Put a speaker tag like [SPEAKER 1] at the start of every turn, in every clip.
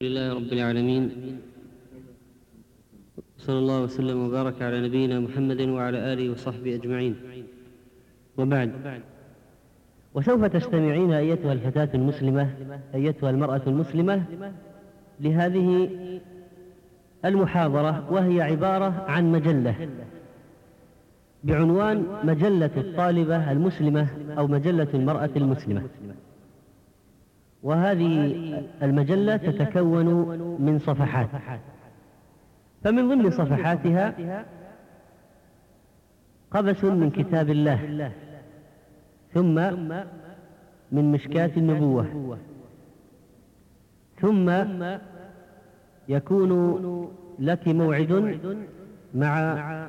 [SPEAKER 1] لله رب العالمين، صلى الله وسلم وبارك على نبينا محمد وعلى آله وصحبه أجمعين، وبعد.
[SPEAKER 2] وسوف تستمعين أيتها الفتاة المسلمة، أيتها المرأة المسلمة، لهذه المحاضرة، وهي عبارة عن مجلة بعنوان مجلة الطالبة المسلمة أو مجلة المرأة المسلمة. وهذه المجلة تتكون من صفحات، فمن ضمن صفحاتها قبس من كتاب الله، ثم من مشكاة النبوة، ثم يكون لك موعد مع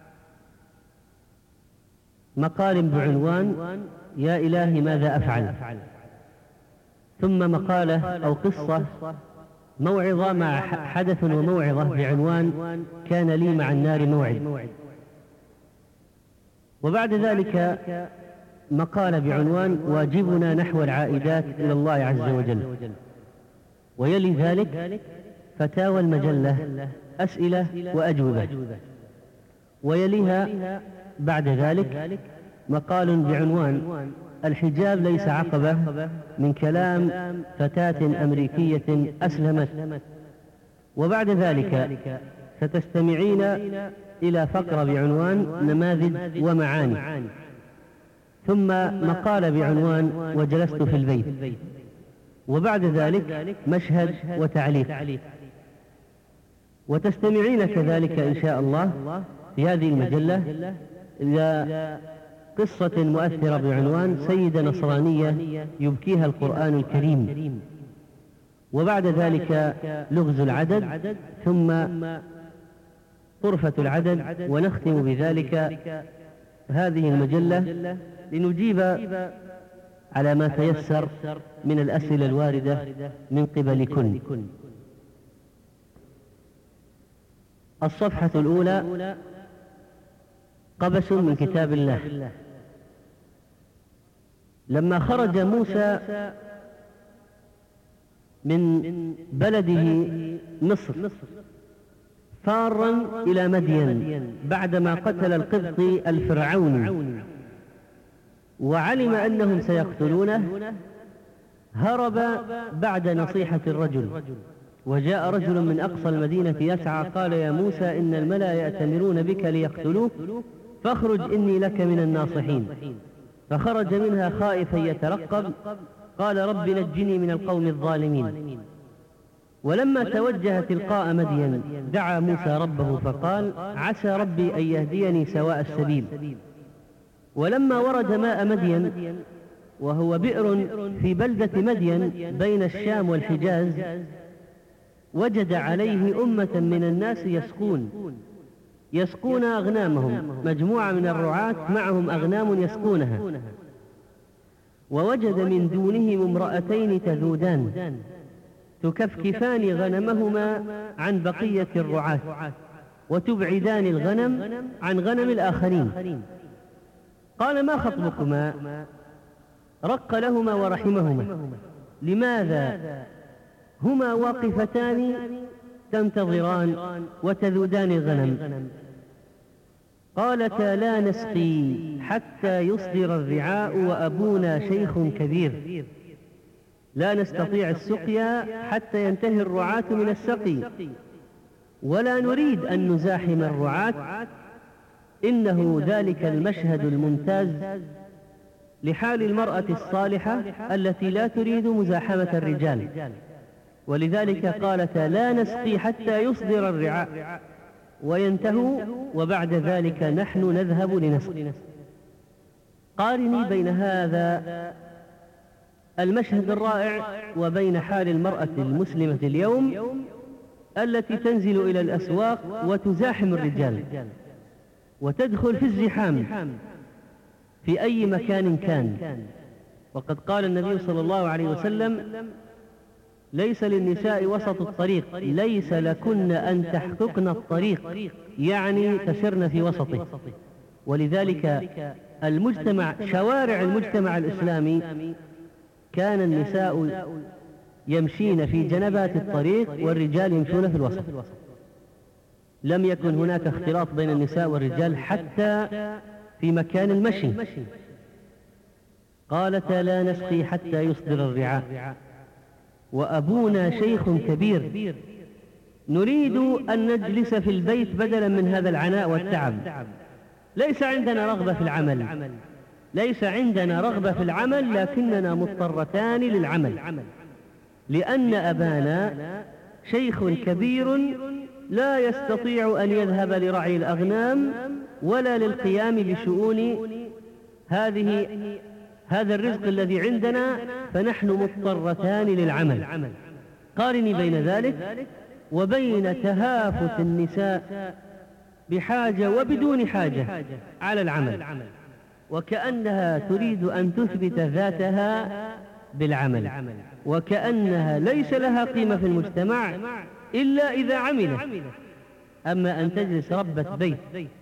[SPEAKER 2] مقال بعنوان يا إلهي ماذا أفعل، ثم مقالة أو قصة موعظة مع حدث وموعظة بعنوان كان لي مع النار موعد، وبعد ذلك مقالة بعنوان واجبنا نحو العائدات إلى الله عز وجل، ويلي ذلك فتاوى المجلة أسئلة وأجوبة، ويليها بعد ذلك مقال بعنوان الحجاب ليس عقبة من كلام فتاة أمريكية أسلمت، وبعد ذلك ستستمعين إلى فقرة بعنوان نماذج ومعاني، ثم مقال بعنوان وجلست في البيت، وبعد ذلك مشهد وتعليق. وتستمعين كذلك إن شاء الله في هذه المجلة إلى قصة مؤثرة بعنوان سيدة نصرانية يبكيها القرآن الكريم، وبعد ذلك لغز العدد، ثم طرفة العدد، ونختم بذلك هذه المجلة لنجيب على ما تيسر من الأسئلة الواردة من قبلكن. الصفحة الأولى قبس من كتاب الله. لما خرج موسى من بلده مصر فارا إلى مدين بعدما قتل القبطي الفرعوني، وعلم أنهم سيقتلونه، هرب بعد نصيحة الرجل، وجاء رجل من أقصى المدينة يسعى قال يا موسى إن الملأ يأتمرون بك ليقتلوك فاخرج إني لك من الناصحين. فخرج منها خائفا يترقب، قال رب نجني من القوم الظالمين. ولما توجه تلقاء مدين دعا موسى ربه فقال عسى ربي أن يهديني سواء السبيل. ولما ورد ماء مدين، وهو بئر في بلدة مدين بين الشام والحجاز، وجد عليه أمة من الناس يسقون أغنامهم، مجموعة من الرعاة معهم أغنام يسقونها، ووجد من دونهم امرأتين تذودان تكفكفان غنمهما عن بقية الرعاة وتبعدان الغنم عن غنم الآخرين. قال ما خطبكما؟ رق لهما ورحمهما، لماذا هما واقفتان تنتظران وتذودان الغنم؟ قالتا لا نسقي حتى يصدر الرعاء وأبونا شيخ كبير، لا نستطيع السقيا حتى ينتهي الرعاة من السقي، ولا نريد أن نزاحم الرعاة، إنه ذلك المشهد الممتاز لحال المرأة الصالحة التي لا تريد مزاحمة الرجال، ولذلك قالتا لا نسقي حتى يصدر الرعاء وينتهوا، وبعد ذلك نحن نذهب لنسقي. قارني بين هذا المشهد الرائع وبين حال المرأة المسلمة اليوم التي تنزل إلى الأسواق وتزاحم الرجال وتدخل في الزحام في أي مكان كان. وقد قال النبي صلى الله عليه وسلم ليس للنساء وسط الطريق، ليس لكن أن تحققن الطريق، يعني تسرن في وسطه. ولذلك المجتمع، شوارع المجتمع الإسلامي، كان النساء يمشين في جنبات الطريق والرجال يمشون في الوسط. لم يكن هناك اختلاط بين النساء والرجال حتى في مكان المشي. قالتا لا نسقي حتى يصدر الرعاء وأبونا شيخ كبير، نريد أن نجلس في البيت بدلا من هذا العناء والتعب. ليس عندنا رغبة في العمل، ليس عندنا رغبة في العمل، لكننا مضطرتان للعمل، لأن أبانا شيخ كبير لا يستطيع أن يذهب لرعي الأغنام ولا للقيام بشؤون هذا الرزق الذي عندنا، فنحن مضطرتان للعمل. قارني بين ذلك وبين تهافت النساء بحاجة وبدون حاجة على العمل، وكأنها تريد أن تثبت ذاتها بالعمل، وكأنها ليس لها قيمة في المجتمع إلا إذا عملت. أما أن تجلس ربة بيت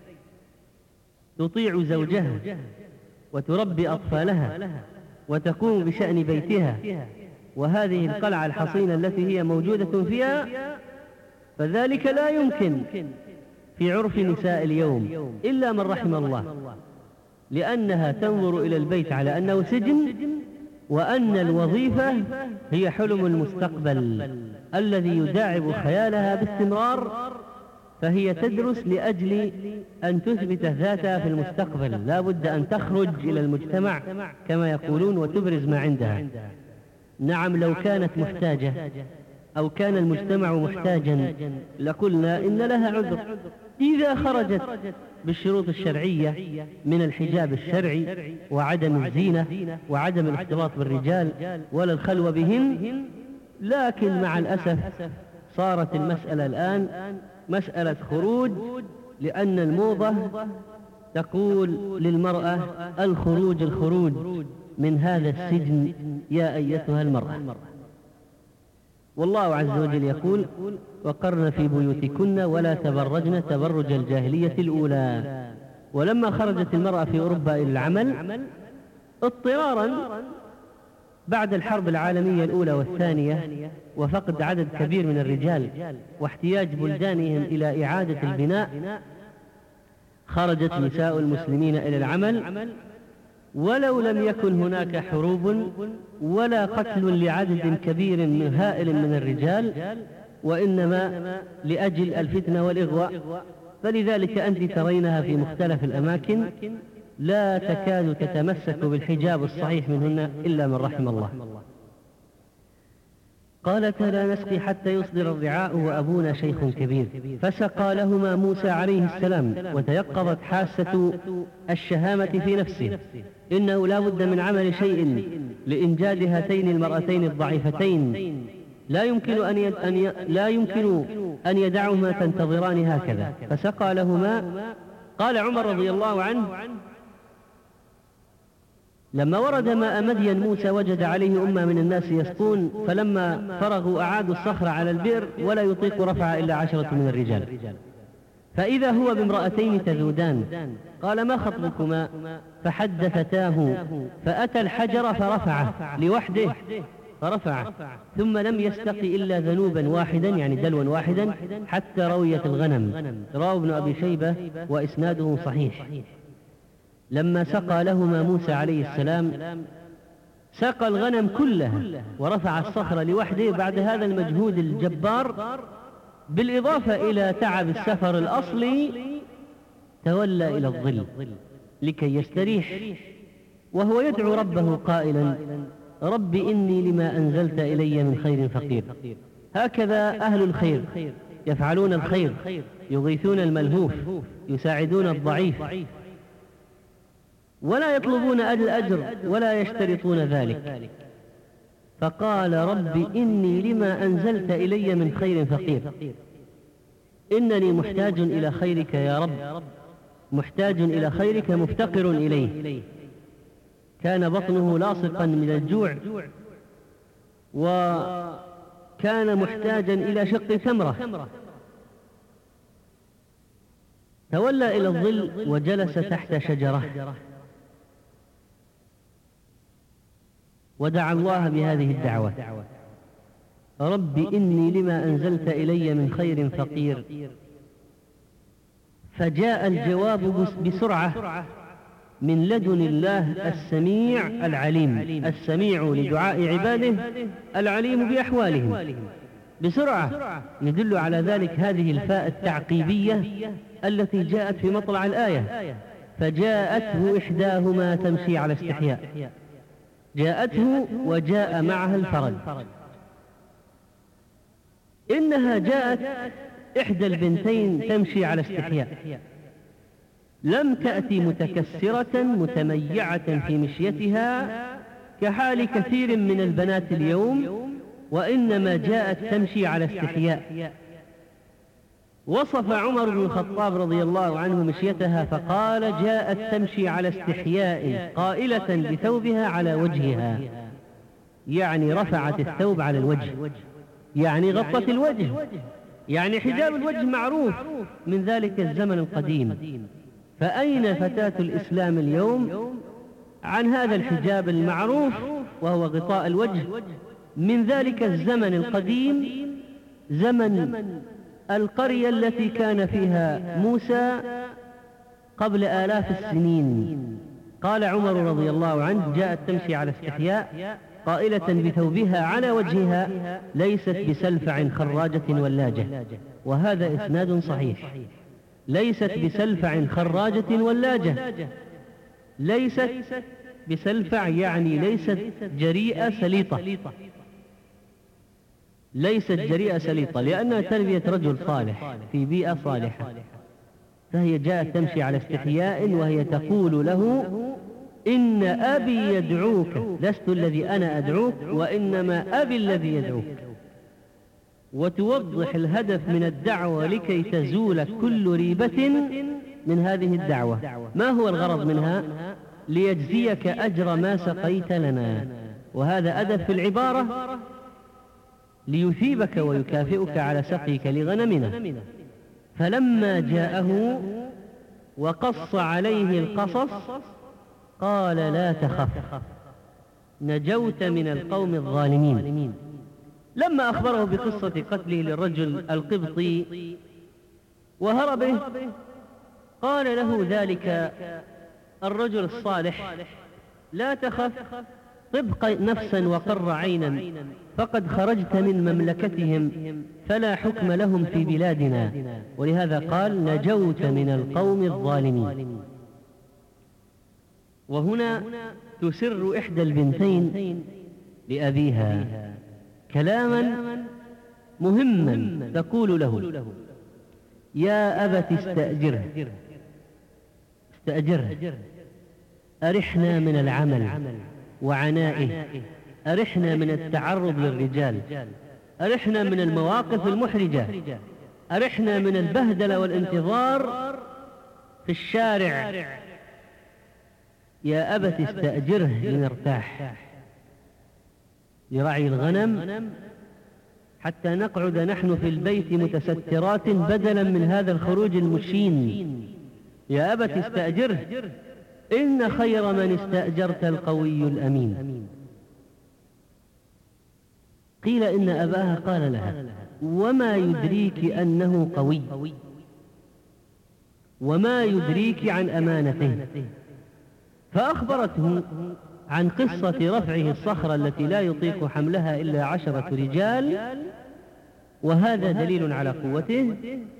[SPEAKER 2] تطيع زوجها وتربي أطفالها وتقوم بشأن بيتها، وهذه القلعة الحصينة التي هي موجودة فيها، فذلك لا يمكن في عرف نساء اليوم إلا من رحم الله، لأنها تنظر إلى البيت على أنه سجن، وأن الوظيفة هي حلم المستقبل الذي يداعب خيالها باستمرار، فهي تدرس لأجل أن تثبت ذاتها في المستقبل. لا بد أن تخرج إلى المجتمع كما يقولون وتبرز ما عندها. نعم، لو كانت محتاجة أو كان المجتمع محتاجا لقلنا إن لها عذر إذا خرجت بالشروط الشرعية من الحجاب الشرعي وعدم الزينة وعدم الاختلاط بالرجال ولا الخلوة بهم. لكن مع الأسف صارت المسألة الآن مسألة خروج، لأن الموضة تقول للمرأة الخروج من هذا السجن يا أيتها المرأة. والله عز وجل يقول وقرن في بيوتكن ولا تبرجن تبرج الجاهلية الأولى. ولما خرجت المرأة في أوروبا إلى العمل اضطرارا بعد الحرب العالمية الأولى والثانية وفقد عدد كبير من الرجال واحتياج بلدانهم إلى إعادة البناء، خرجت نساء المسلمين إلى العمل، ولو لم يكن هناك حروب ولا قتل لعدد كبير من هائل من الرجال، وإنما لأجل الفتنة والإغواء. فلذلك أنت ترينها في مختلف الأماكن لا تكاد تتمسك بالحجاب الصحيح منهن إلا من رحم الله. قالت لا نسقي حتى يصدر الرعاء وأبونا شيخ كبير، فسقى لهما موسى عليه السلام، وتيقظت حاسة الشهامة في نفسه إنه لا بد من عمل شيء لإنجاد هاتين المرأتين الضعيفتين، لا يمكن أن يدعهما تنتظران هكذا. فسقى لهما. قال عمر رضي الله عنه لما ورد ماء مدين موسى وجد عليه أمة من الناس يسقون، فلما فرغوا أعادوا الصخر على البئر ولا يطيق رفع إلا 10 من الرجال، فإذا هو بامرأتين تذودان. قال ما خطبكما؟ فحدثتاه، فأتى الحجر فرفعه لوحده فرفعه، ثم لم يستقي إلا ذنوبا واحدا يعني دلوا واحدا حتى رويت الغنم. رواه ابن أبي شيبة وإسناده صحيح. لما سقى لهما موسى عليه السلام سقى الغنم كلها ورفع الصخر لوحده بعد هذا المجهود الجبار، بالإضافة إلى تعب السفر الأصلي تولى إلى الظل لكي يستريح، وهو يدعو ربه قائلا رب إني لما أنزلت إلي من خير فقير. هكذا أهل الخير يفعلون الخير، يغيثون الملهوف، يساعدون الضعيف، ولا يطلبون الأجر ولا يشترطون ذلك. فقال رب إني لما أنزلت إلي من خير فقير، إنني محتاج إلى خيرك يا رب، محتاج إلى خيرك مفتقر إليه. كان بطنه لاصقا من الجوع، وكان محتاجا إلى شق تمرة، تولى إلى الظل وجلس تحت شجرة ودعا الله بهذه الدعوة. رب إني لما أنزلت إلي من خير فقير. فجاء الجواب بسرعة من لدن الله السميع العليم، السميع لدعاء عباده العليم بأحوالهم، بسرعة. يدل على ذلك هذه الفاء التعقيبية التي جاءت في مطلع الآية، فجاءته إحداهما تمشي على استحياء، جاءته وجاء معها الفرج. إنها جاءت إحدى البنتين تمشي على استحياء، لم تأتي متكسرة متميعة في مشيتها كحال كثير من البنات اليوم، وإنما جاءت تمشي على استحياء. وصف عمر بن الخطاب رضي الله عنه مشيتها فقال: جاءت تمشي على استحياء قائلة بثوبها على وجهها، يعني رفعت الثوب على الوجه، يعني غطت الوجه، يعني حجاب الوجه معروف من ذلك الزمن القديم. فأين فتاة الإسلام اليوم عن هذا الحجاب المعروف وهو غطاء الوجه من ذلك الزمن القديم، زمن القرية التي كان فيها موسى قبل آلاف السنين. قال عمر رضي الله عنه: جاءت تمشي على استحياء قائلة بثوبها على وجهها ليست بسلفع خراجة ولاجة. وهذا إسناد صحيح. ليست بسلفع خراجة ولاجة، ليست بسلفع يعني ليست جريئة سليطة، ليست جريئة سليطة، لأنها تربية رجل صالح في بيئة صالحة. فهي جاءت تمشي على استحياء وهي تقول له: إن أبي يدعوك، لست الذي أنا أدعوك وإنما أبي الذي يدعوك. وتوضح الهدف من الدعوة لكي تزول كل ريبة من هذه الدعوة. ما هو الغرض منها؟ ليجزيك أجر ما سقيت لنا. وهذا أدب في العبارة، ليثيبك ويكافئك على سقيك لغنمنا. فلما جاءه وقص عليه القصص قال: لا تخف، نجوت من القوم الظالمين. لما أخبره بقصة قتله للرجل القبطي وهربه، قال له ذلك الرجل الصالح: لا تخف، طبق نفسا وقر عينا، فقد خرجت من مملكتهم فلا حكم لهم في بلادنا. ولهذا قال: نجوت من القوم الظالمين. وهنا تسر إحدى البنتين لأبيها كلاما مهما، تقول له: يا أبت استأجره، أرحنا من العمل وعنائه، أرحنا من التعرض للرجال، أرحنا من المواقف المحرجة، أرحنا من البهدلة والانتظار في الشارع. يا أبت استأجره لنرتاح، لرعي الغنم، حتى نقعد نحن في البيت متسترات بدلا من هذا الخروج المشين. يا أبت استأجره، إن خير من استأجرت القوي الأمين. قيل إن أباها قال لها: وما يدريك أنه قوي، وما يدريك عن أمانته؟ فأخبرته عن قصة رفعه الصخرة التي لا يطيق حملها إلا 10 رجال، وهذا دليل على قوته.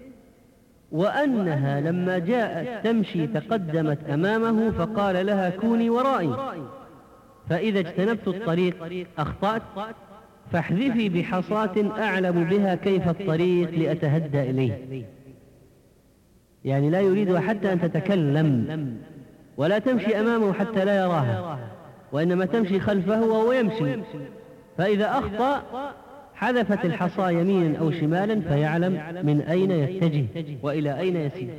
[SPEAKER 2] وأنها لما جاءت تمشي تقدمت أمامه فقال لها: كوني ورائي، فإذا اجتنبت الطريق أخطأت فاحذفي بحصاة أعلم بها كيف الطريق لأتهدى إليه. يعني لا يريد حتى أن تتكلم، ولا تمشي أمامه حتى لا يراها، وإنما تمشي خلفه وهو يمشي، فإذا أخطأ حذفت الحصى يمينا أو شمالا فيعلم من أين يتجه وإلى أين يسير،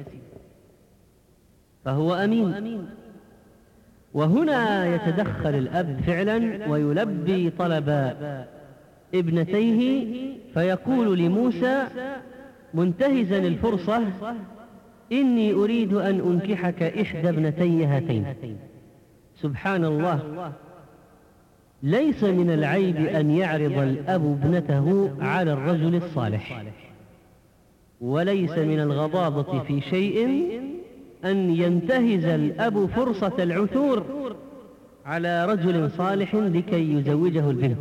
[SPEAKER 2] فهو أمين. وهنا يتدخل الأب فعلا ويلبي طلب ابنتيه، فيقول لموسى منتهزا الفرصة: إني أريد أن أنكحك إحدى ابنتي هاتين. سبحان الله، ليس من العيب أن يعرض الأب ابنته على الرجل الصالح، وليس من الغضاضة في شيء أن ينتهز الأب فرصة العثور على رجل صالح لكي يزوجه البنت.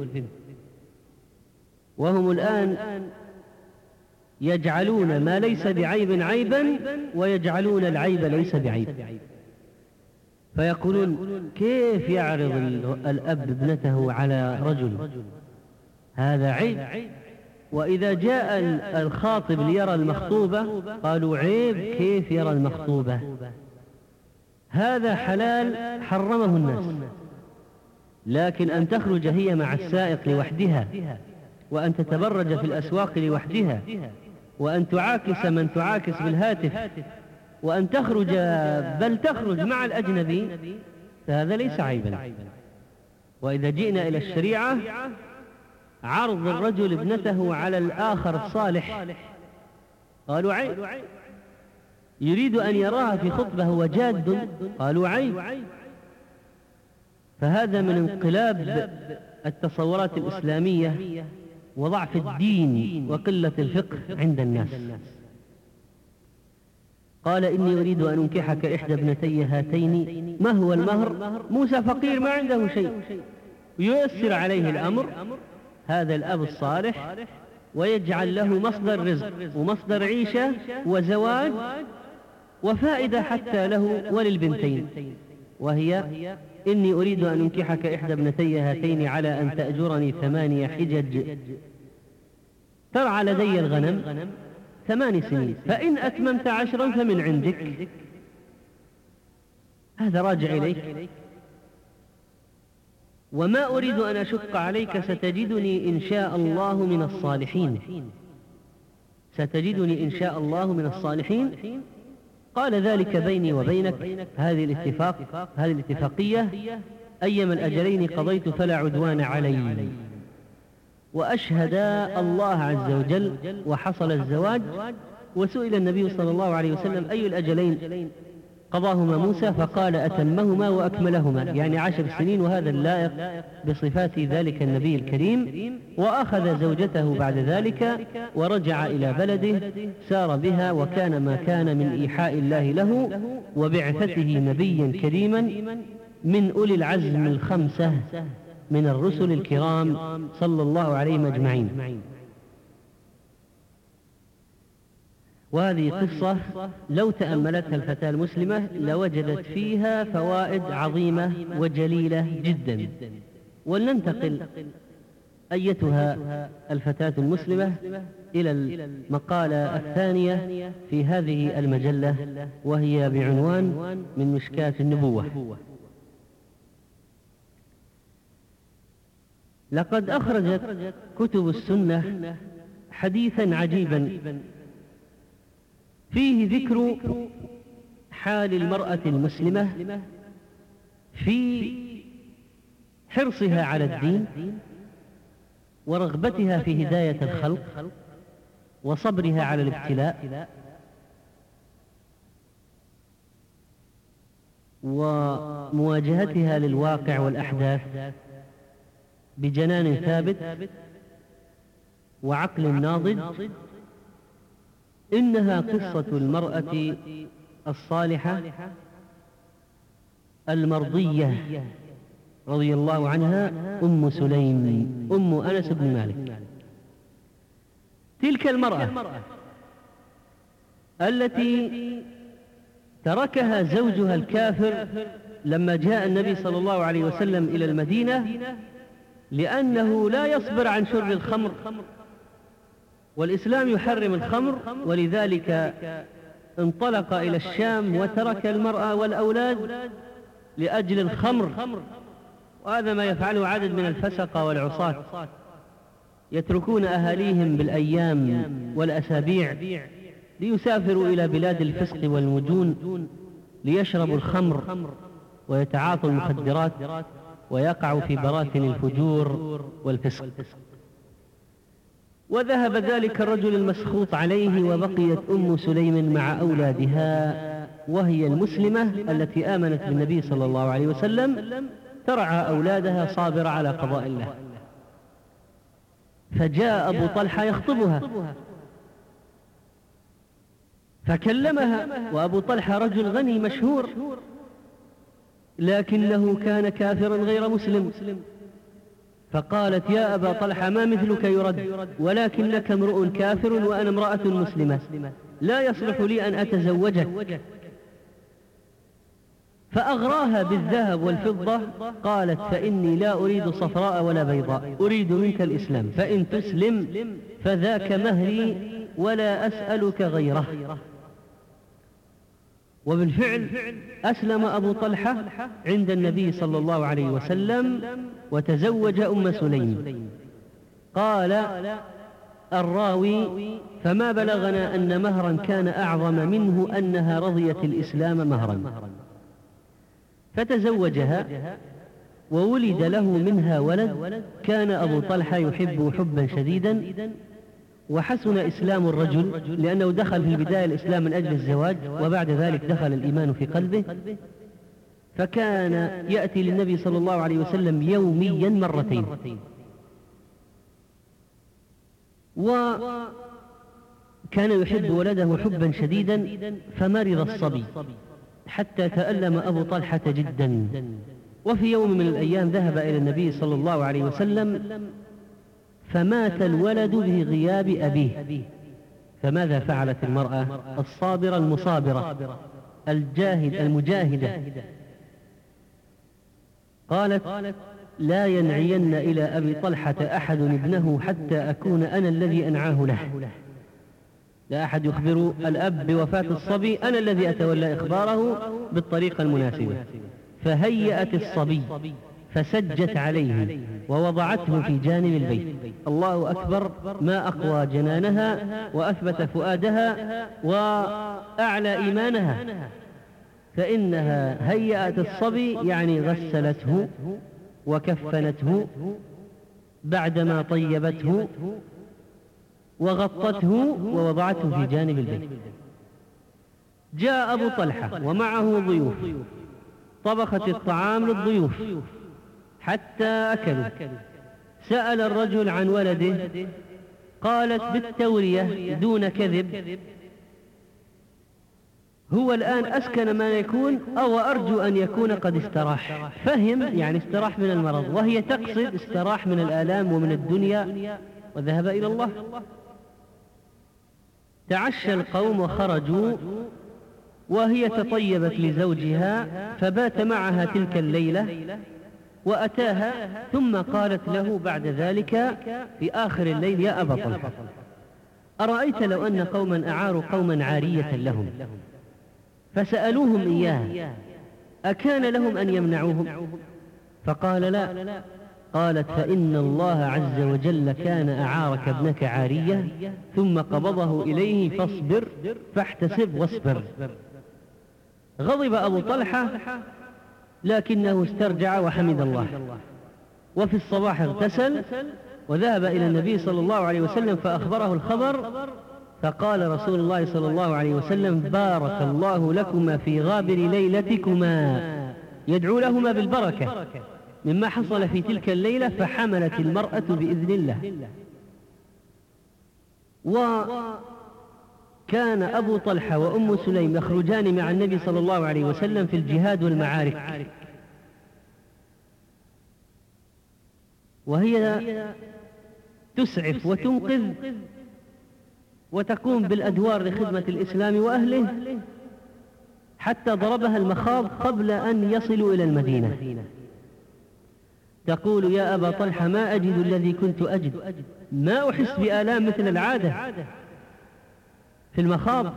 [SPEAKER 2] وهم الآن يجعلون ما ليس بعيب عيبا، ويجعلون العيب ليس بعيب، فيقولون كيف يعرض الأب ابنته على رجل، هذا عيب. وإذا جاء الخاطب ليرى المخطوبة قالوا عيب، كيف يرى المخطوبة، هذا حلال حرمه الناس. لكن أن تخرج هي مع السائق لوحدها، وأن تتبرج في الأسواق لوحدها، وأن تعاكس من تعاكس بالهاتف، وأن تخرج بل تخرج مع الأجنبي، فهذا ليس عيبا. وإذا جئنا إلى الشريعة، عرض الرجل ابنته على الآخر الصالح قالوا عيب. يريد أن يراها في خطبة هو جاد قالوا عيب. فهذا من انقلاب التصورات الإسلامية وضعف الدين وقلة الفقه عند الناس. قال إني أريد أن أنكحك إحدى ابنتي هاتين. ما هو المهر؟ موسى فقير ما عنده شيء، ييسر عليه الأمر هذا الأب الصالح، ويجعل له مصدر رزق ومصدر عيشة وزواج وفائدة حتى له وللبنتين، وهي إني أريد أن أنكحك إحدى ابنتي هاتين على أن تأجرني 8 حجج ترعى لدي الغنم 8 سنين، فإن أتممت 10 فمن عندك. هذا راجع إليك، وما أريد أن أشق عليك، ستجدني إن شاء الله من الصالحين، ستجدني إن شاء الله من الصالحين. قال ذلك بيني وبينك، هذه الاتفاقية أيما الأجلين قضيت فلا عدوان علي. وأشهد الله عز وجل وحصل الزواج. وسئل النبي صلى الله عليه وسلم أي الأجلين قضاهما موسى، فقال أتمهما وأكملهما، يعني 10 سنين، وهذا اللائق بصفات ذلك النبي الكريم. وأخذ زوجته بعد ذلك ورجع إلى بلده، سار بها، وكان ما كان من إيحاء الله له وبعثته نبيا كريما من أولي العزم ال5 من الرسل الكرام صلى الله عليهم أجمعين. وهذه قصة لو تأملتها الفتاة المسلمة لوجدت فيها فوائد عظيمة وجليلة جدا. ولننتقل أيتها الفتاة المسلمة إلى المقالة الثانية في هذه المجلة، وهي بعنوان من مشكاة النبوة. لقد أخرجت كتب السنة حديثا عجيبا فيه ذكر حال المرأة المسلمة في حرصها على الدين ورغبتها في هداية الخلق وصبرها على الابتلاء ومواجهتها للواقع والأحداث بجنان ثابت وعقل ناضج. إنها قصة المرأة الصالحة المرضية رضي الله عنها، أم سليم، أم أنس بن مالك. تلك المرأة التي تركها زوجها الكافر لما جاء النبي صلى الله عليه وسلم إلى المدينة، لأنه لا يصبر عن شرب الخمر، والإسلام يحرم الخمر، ولذلك انطلق إلى الشام وترك المرأة والأولاد لأجل الخمر. وهذا ما يفعله عدد من الفسقة والعصاة، يتركون أهاليهم بالأيام والأسابيع ليسافروا إلى بلاد الفسق والمجون ليشربوا الخمر ويتعاطوا المخدرات ويقعوا في براثن الفجور والفسق. وذهب ذلك الرجل المسخوط عليه، وبقيت أم سليم مع أولادها، وهي المسلمة التي آمنت بالنبي صلى الله عليه وسلم، ترعى أولادها صابرة على قضاء الله. فجاء أبو طلحة يخطبها فكلمها، وأبو طلحة رجل غني مشهور، لكنه كان كافرا غير مسلم. فقالت: يا أبا طلحة، ما مثلك يرد، ولكنك امرؤ كافر وأنا امرأة مسلمة، لا يصلح لي أن أتزوجك. فأغراها بالذهب والفضة. قالت: فإني لا أريد صفراء ولا بيضاء، أريد منك الإسلام، فإن تسلم فذاك مهري ولا أسألك غيره. وبالفعل أسلم أبو طلحة عند النبي صلى الله عليه وسلم وتزوج أم سليم. قال الراوي: فما بلغنا أن مهرا كان أعظم منه أنها رضيت الإسلام مهرا. فتزوجها وولد له منها ولد. كان أبو طلحة يحب حبا شديدا، وحسن إسلام الرجل لأنه دخل في البداية الإسلام من أجل الزواج، وبعد ذلك دخل الإيمان في قلبه. فكان يأتي للنبي صلى الله عليه وسلم يوميا مرتين. وكان يحب ولده حبا شديدا، فمرض الصبي حتى تألم أبو طلحة جدا. وفي يوم من الأيام ذهب إلى النبي صلى الله عليه وسلم فمات الولد بغياب أبيه. فماذا فعلت المرأة الصابرة المصابرة المجاهدة؟ قالت: لا ينعين إلى أبي طلحة أحد ابنه حتى أكون أنا الذي أنعاه له. لا أحد يخبر الأب بوفاة الصبي، أنا الذي أتولى إخباره بالطريقة المناسبة. فهيأت الصبي فسجت عليه ووضعته في جانب البيت. الله أكبر، ما أقوى جنانها وأثبت فؤادها وأعلى إيمانها. فإنها هيأت الصبي، يعني غسلته وكفنته بعدما طيبته وغطته ووضعته في جانب البيت. جاء أبو طلحة ومعه ضيوف، طبخت الطعام للضيوف حتى أكلوا. سأل الرجل عن ولده، قالت بالتورية دون كذب: هو الآن أسكن ما يكون، أو أرجو أن يكون قد استراح. فهم يعني استراح من المرض، وهي تقصد استراح من الآلام ومن الدنيا وذهب إلى الله. تعشى القوم وخرجوا، وهي تطيبت لزوجها فبات معها تلك الليلة وأتاها، ثم قالت له بعد ذلك في آخر الليل: يا أبا طلحة، أرأيت لو أن قوما أعاروا قوما عارية لهم فسألوهم إياه أكان لهم أن يمنعوهم؟ فقال: لا. قالت: فإن الله عز وجل كان أعارك ابنك عارية ثم قبضه إليه، فاصبر فاحتسب واصبر. غضب أبو طلحة لكنه استرجع وحمد الله. وفي الصباح اغتسل وذهب إلى النبي صلى الله عليه وسلم فأخبره الخبر. فقال رسول الله صلى الله عليه وسلم: بارك الله لكما في غابر ليلتكما، يدعو لهما بالبركة مما حصل في تلك الليلة. فحملت المرأة بإذن الله. وكان أبو طلحة وأم سليم يخرجان مع النبي صلى الله عليه وسلم في الجهاد والمعارك، وهي تسعف وتنقذ وتقوم بالأدوار لخدمة الإسلام وأهله، حتى ضربها المخاض قبل أن يصلوا إلى المدينة. تقول: يا أبا طلحة، ما أجد الذي كنت أجد، ما أحس بآلام مثل العادة في المخاض.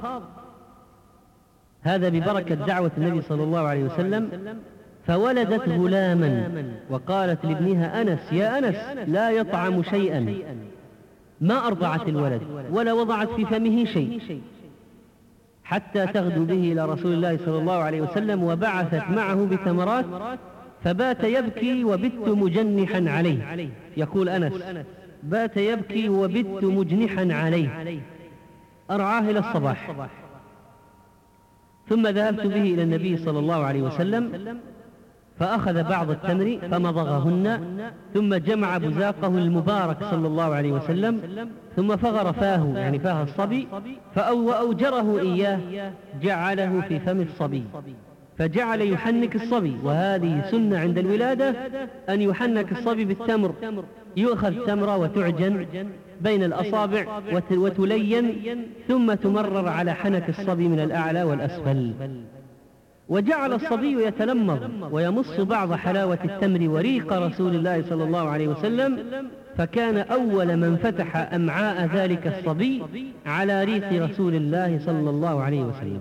[SPEAKER 2] هذا ببركة دعوة النبي صلى الله عليه وسلم. فولدت غلاما، وقالت لابنها أنس: يا أنس، لا يطعم شيئا. ما أرضعت الولد ولا وضعت في فمه شيء حتى تغدو به إلى رسول الله صلى الله عليه وسلم، وبعثت معه بتمرات، فبات يبكي وبت مجنحا عليه. يقول أنس: بات يبكي وبت مجنحا عليه، أرعاه إلى الصباح. ثم ذهبت به إلى النبي صلى الله عليه وسلم فأخذ بعض التمر فمضغهن، ثم جمع بزاقه المبارك صلى الله عليه وسلم، ثم فغر فاه يعني فاه الصبي وأوجره إياه، جعله في فم الصبي فجعل يحنك الصبي. وهذه سنة عند الولادة أن يحنك الصبي بالتمر، يؤخذ تمرة وتعجن بين الأصابع وتلين، ثم تمرر على حنك الصبي من الأعلى والأسفل. وجعل الصبي يتلمض ويمص بعض حلاوة التمر وريق رسول الله صلى الله عليه وسلم، فكان أول من فتح أمعاء ذلك الصبي على ريق رسول الله صلى الله عليه وسلم.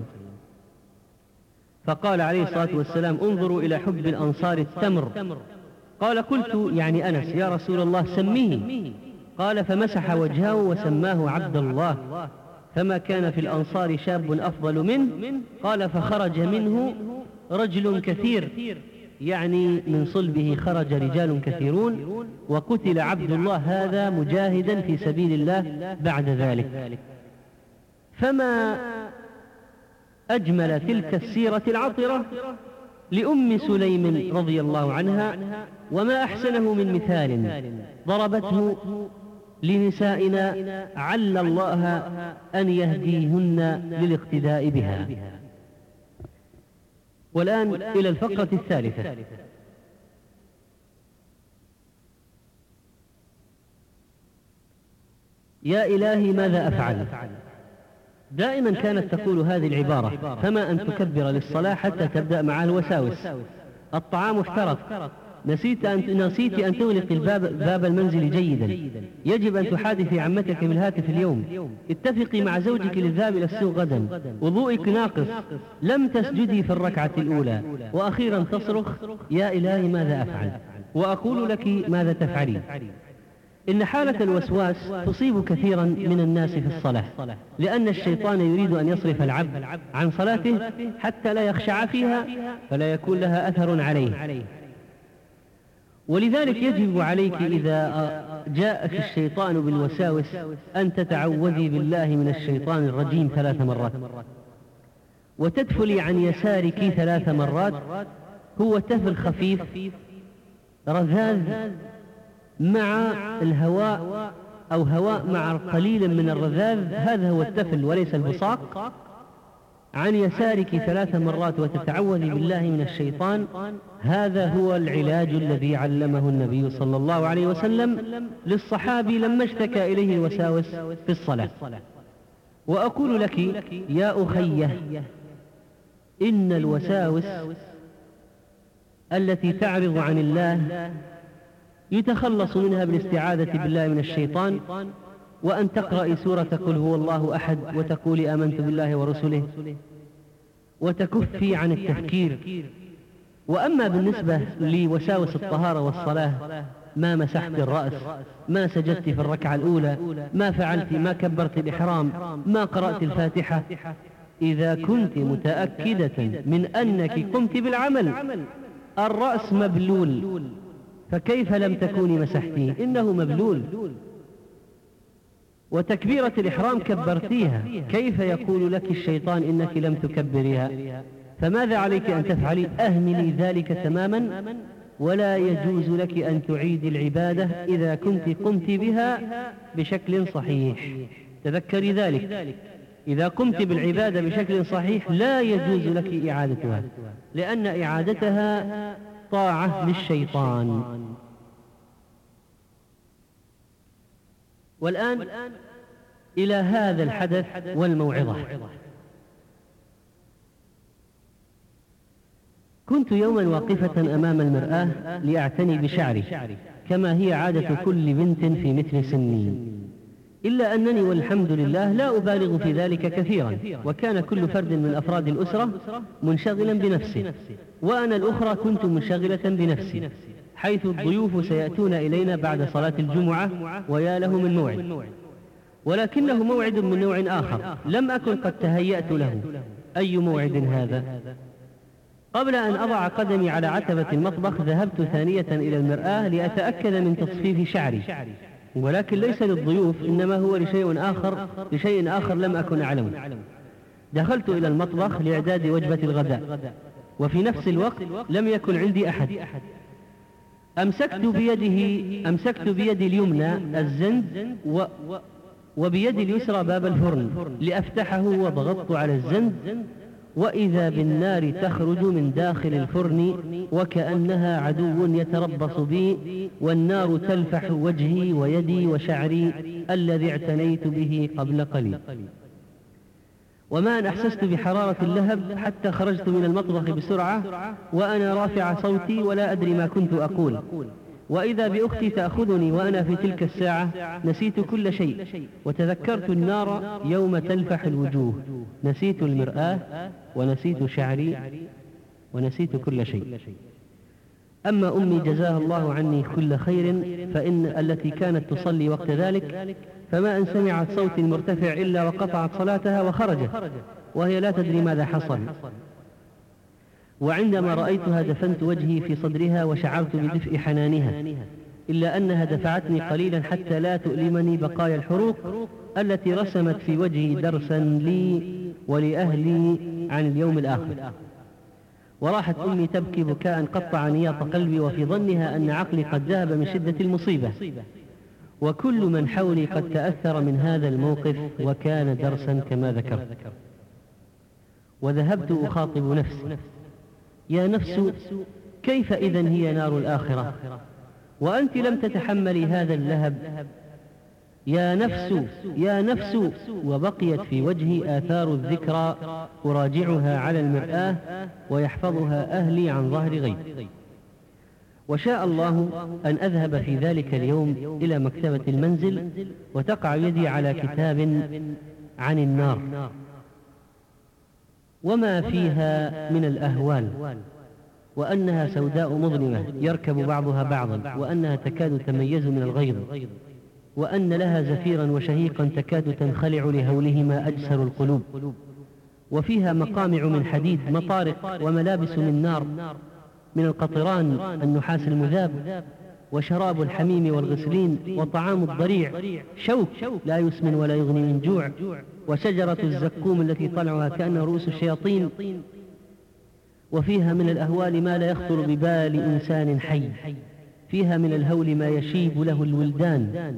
[SPEAKER 2] فقال عليه الصلاة والسلام: انظروا إلى حب الأنصار التمر. قال: قلت يعني أنس يا رسول الله سميه. قال: فمسح وجهه وسماه عبد الله، فما كان في الأنصار شاب أفضل منه. قال: فخرج منه رجل كثير، يعني من صلبه خرج رجال كثيرون، وقتل عبد الله هذا مجاهدا في سبيل الله بعد ذلك. فما أجمل تلك السيرة العطرة لأم سليم رضي الله عنها، وما أحسنه من مثال ضربته لنسائنا عل الله أن يهديهن للاقتداء بها. والآن إلى الفقرة الثالثة. يا إلهي ماذا أفعل؟ دائما كانت تقول هذه العبارة: فما أن تكبر للصلاة حتى تبدأ معها الوساوس. الطعام احترق، نسيت أن تغلق باب المنزل جيدا، يجب أن تحادثي عمتك بالهاتف اليوم، اتفقي مع زوجك للذهاب إلى السوق غدا، وضوئك ناقص، لم تسجدي في الركعة الأولى، وأخيرا تصرخ: يا إلهي ماذا أفعل؟ وأقول لك ماذا تفعلين. إن حالة الوسواس تصيب كثيرا من الناس في الصلاة، لأن الشيطان يريد أن يصرف العبد عن صلاته حتى لا يخشع فيها فلا يكون لها أثر عليه. ولذلك يجب عليك إذا جاءك الشيطان بالوساوس أن تتعوذي بالله من الشيطان الرجيم 3 مرات، وتدفلي عن يسارك 3 مرات. هو تفل خفيف رذاذ مع الهواء أو هواء مع قليل من الرذاذ، هذا هو التفل وليس البصاق. عن يسارك 3 مرات وتتعوذي بالله من الشيطان. هذا هو العلاج الذي علمه النبي صلى الله عليه وسلم للصحابي لما اشتكى إليه الوساوس في الصلاة. وأقول لك يا أخيه، إن الوساوس التي تعرض عن الله يتخلص منها بالاستعاذة بالله من الشيطان، وأن تقرأي سورة قل هو الله أحد، وتقولي آمنت بالله ورسله، وتكفي عن التفكير. وأما بالنسبة لوساوس الطهارة والصلاة، ما مسحت الرأس، ما سجدت في الركعة الأولى، ما فعلت، ما كبرت الإحرام، ما قرأت الفاتحة، إذا كنت متأكدة من أنك قمت بالعمل، الرأس مبلول، فكيف لم تكوني مسحتيه؟ إنه مبلول. وتكبيرة الإحرام كبرتيها، كيف يقول لك الشيطان إنك لم تكبريها؟ فماذا عليك أن تفعلي؟ أهملي ذلك تماما، ولا يجوز لك أن تعيد العبادة إذا كنت قمت بها بشكل صحيح. تذكري ذلك، إذا قمت بالعبادة بشكل صحيح لا يجوز لك إعادتها، لأن إعادتها طاعة للشيطان. والآن إلى هذا الحدث والموعظة. كنت يوما واقفة أمام المرآة لأعتني بشعري كما هي عادة كل بنت في مثل سني، إلا أنني والحمد لله لا أبالغ في ذلك كثيرا، وكان كل فرد من أفراد الأسرة منشغلا بنفسه، وأنا الأخرى كنت منشغلة بنفسي، حيث الضيوف سيأتون إلينا بعد صلاة الجمعة ويا له من موعد، ولكنه موعد من نوع آخر لم أكن قد تهيأت له. أي موعد هذا؟ قبل أن أضع قدمي على عتبة المطبخ ذهبت ثانية إلى المرآة لأتأكد من تصفيف شعري، ولكن ليس للضيوف، إنما هو لشيء آخر لم أكن أعلمه. دخلت إلى المطبخ لإعداد وجبة الغداء، وفي نفس الوقت لم يكن عندي أحد. أمسكت بيدي اليمنى الزند وبيد اليسرى باب الفرن لأفتحه، وضغطت على الزند، وإذا بالنار تخرج من داخل الفرن وكأنها عدو يتربص بي، والنار تلفح وجهي ويدي وشعري الذي اعتنيت به قبل قليل. وما أن أحسست بحرارة اللهب حتى خرجت من المطبخ بسرعة وأنا رافع صوتي ولا أدري ما كنت أقول، وإذا بأختي تأخذني وأنا في تلك الساعة نسيت كل شيء، وتذكرت النار يوم تلفح الوجوه، نسيت المرآة ونسيت شعري ونسيت كل شيء. أما أمي جزاها الله عني كل خير فإن التي كانت تصلي وقت ذلك، فما أن سمعت صوتي المرتفع إلا وقطعت صلاتها وخرجت وهي لا تدري ماذا حصل. وعندما رأيتها دفنت وجهي في صدرها وشعرت بدفء حنانها، إلا أنها دفعتني قليلا حتى لا تؤلمني بقايا الحروق التي رسمت في وجهي درسا لي ولأهلي عن اليوم الآخر. وراحت أمي تبكي بكاء قطع نياط قلبي، وفي ظنها أن عقلي قد ذهب من شدة المصيبة، وكل من حولي قد تأثر من هذا الموقف وكان درسا كما ذكرت. وذهبت أخاطب نفسي: يا نفس، كيف إذن هي نار الآخرة وأنت لم تتحملي هذا اللهب؟ يا نفس يا نفس. وبقيت في وجهي آثار الذكرى أراجعها على المرآة ويحفظها أهلي عن ظهر غيب. وشاء الله أن أذهب في ذلك اليوم إلى مكتبة المنزل وتقع يدي على كتاب عن النار وما فيها من الأهوال، وأنها سوداء مظلمة يركب بعضها بعضا، وأنها تكاد تميز من الغيظ، وأن لها زفيرا وشهيقا تكاد تنخلع لهولهما أجسر القلوب، وفيها مقامع من حديد، مطارق وملابس من نار، من القطران النحاس المذاب، وشراب الحميم والغسلين، وطعام الضريع، شوك لا يسمن ولا يغني من جوع، وشجرة الزقوم التي طلعها كأن رؤوس الشياطين. وفيها من الأهوال ما لا يخطر ببال إنسان حي، فيها من الهول ما يشيب له الولدان.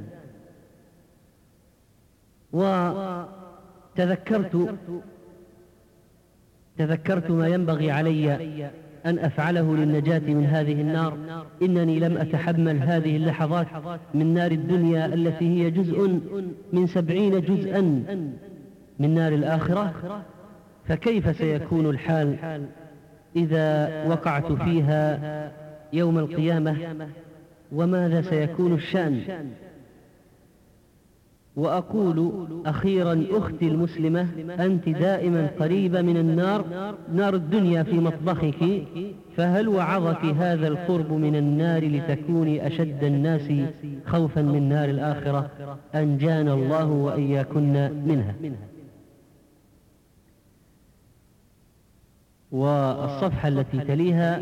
[SPEAKER 2] وتذكرت ما ينبغي علي أن أفعله للنجاة من هذه النار. إنني لم أتحمل هذه اللحظات من نار الدنيا التي هي جزء من 70 جزءا من نار الآخرة، فكيف سيكون الحال إذا وقعت فيها يوم القيامة؟ وماذا سيكون الشأن؟ وأقول أخيرا أختي المسلمة، أنت دائما قريبة من النار، نار الدنيا في مطبخك، فهل وعظك هذا القرب من النار لتكوني أشد الناس خوفا من نار الآخرة؟ أنجانا الله وإياكن منها. والصفحة التي تليها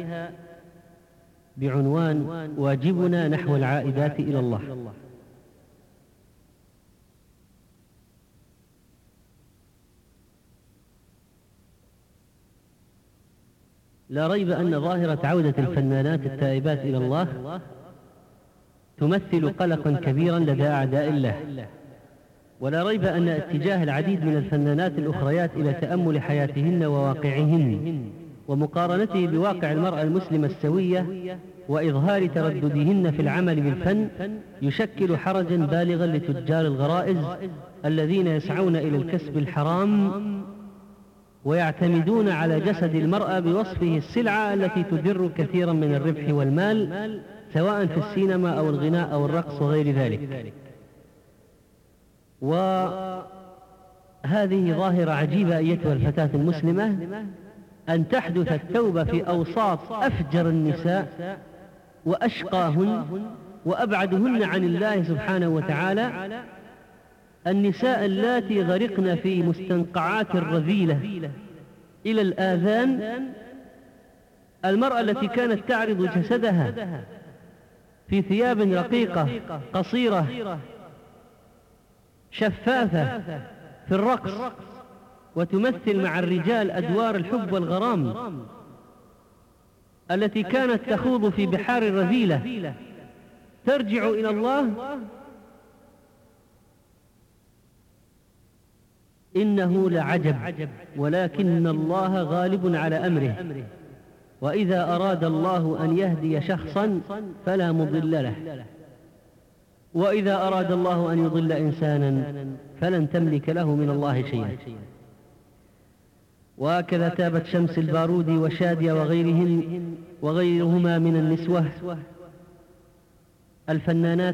[SPEAKER 2] بعنوان واجبنا نحو العائدات إلى الله. لا ريب أن ظاهرة عودة الفنانات التائبات إلى الله تمثل قلقا كبيرا لدى أعداء الله، ولا ريب أن اتجاه العديد من الفنانات الأخريات إلى تأمل حياتهن وواقعهن ومقارنته بواقع المرأة المسلمة السوية وإظهار ترددهن في العمل بالفن يشكل حرجا بالغا لتجار الغرائز الذين يسعون إلى الكسب الحرام ويعتمدون على جسد المرأة بوصفه السلعة التي تدر كثيرا من الربح والمال، سواء في السينما أو الغناء أو الرقص وغير ذلك. وهذه ظاهرة عجيبة أيتها الفتاة المسلمة، أن تحدث التوبة في أوساط أفجر النساء وأشقاهن وأبعدهن عن الله سبحانه وتعالى، النساء اللاتي غرقن في مستنقعات الرذيلة إلى الآذان، المرأة التي كانت تعرض جسدها في ثياب رقيقة قصيرة شفافة في الرقص وتمثل مع الرجال أدوار الحب والغرام، التي كانت تخوض في بحار الرذيلة ترجع إلى الله، إنه لعجب، ولكن الله غالب على أمره، وإذا أراد الله أن يهدي شخصا فلا مضل له، وإذا أراد الله أن يضل إنسانا فلن تملك له من الله شيئا. وهكذا تابت شمس البارودي وشادية وغيرهما من النسوة الفنانات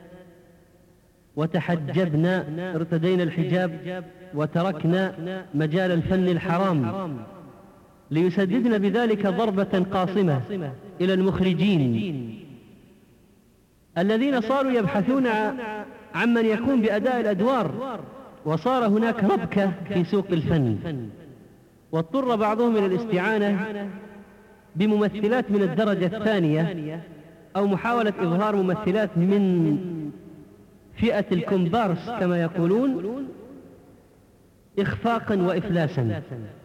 [SPEAKER 2] وتحجبنا، ارتدينا الحجاب وتركنا مجال الفن الحرام، ليسددن بذلك ضربة قاصمة إلى المخرجين الذين صاروا يبحثون عمن يقوم بأداء الأدوار، وصار هناك ربكة في سوق الفن، واضطر بعضهم إلى الاستعانة بممثلات من الدرجة الثانية أو محاولة إظهار ممثلات من فئة الكومبارس كما يقولون، إخفاقا وإفلاسا.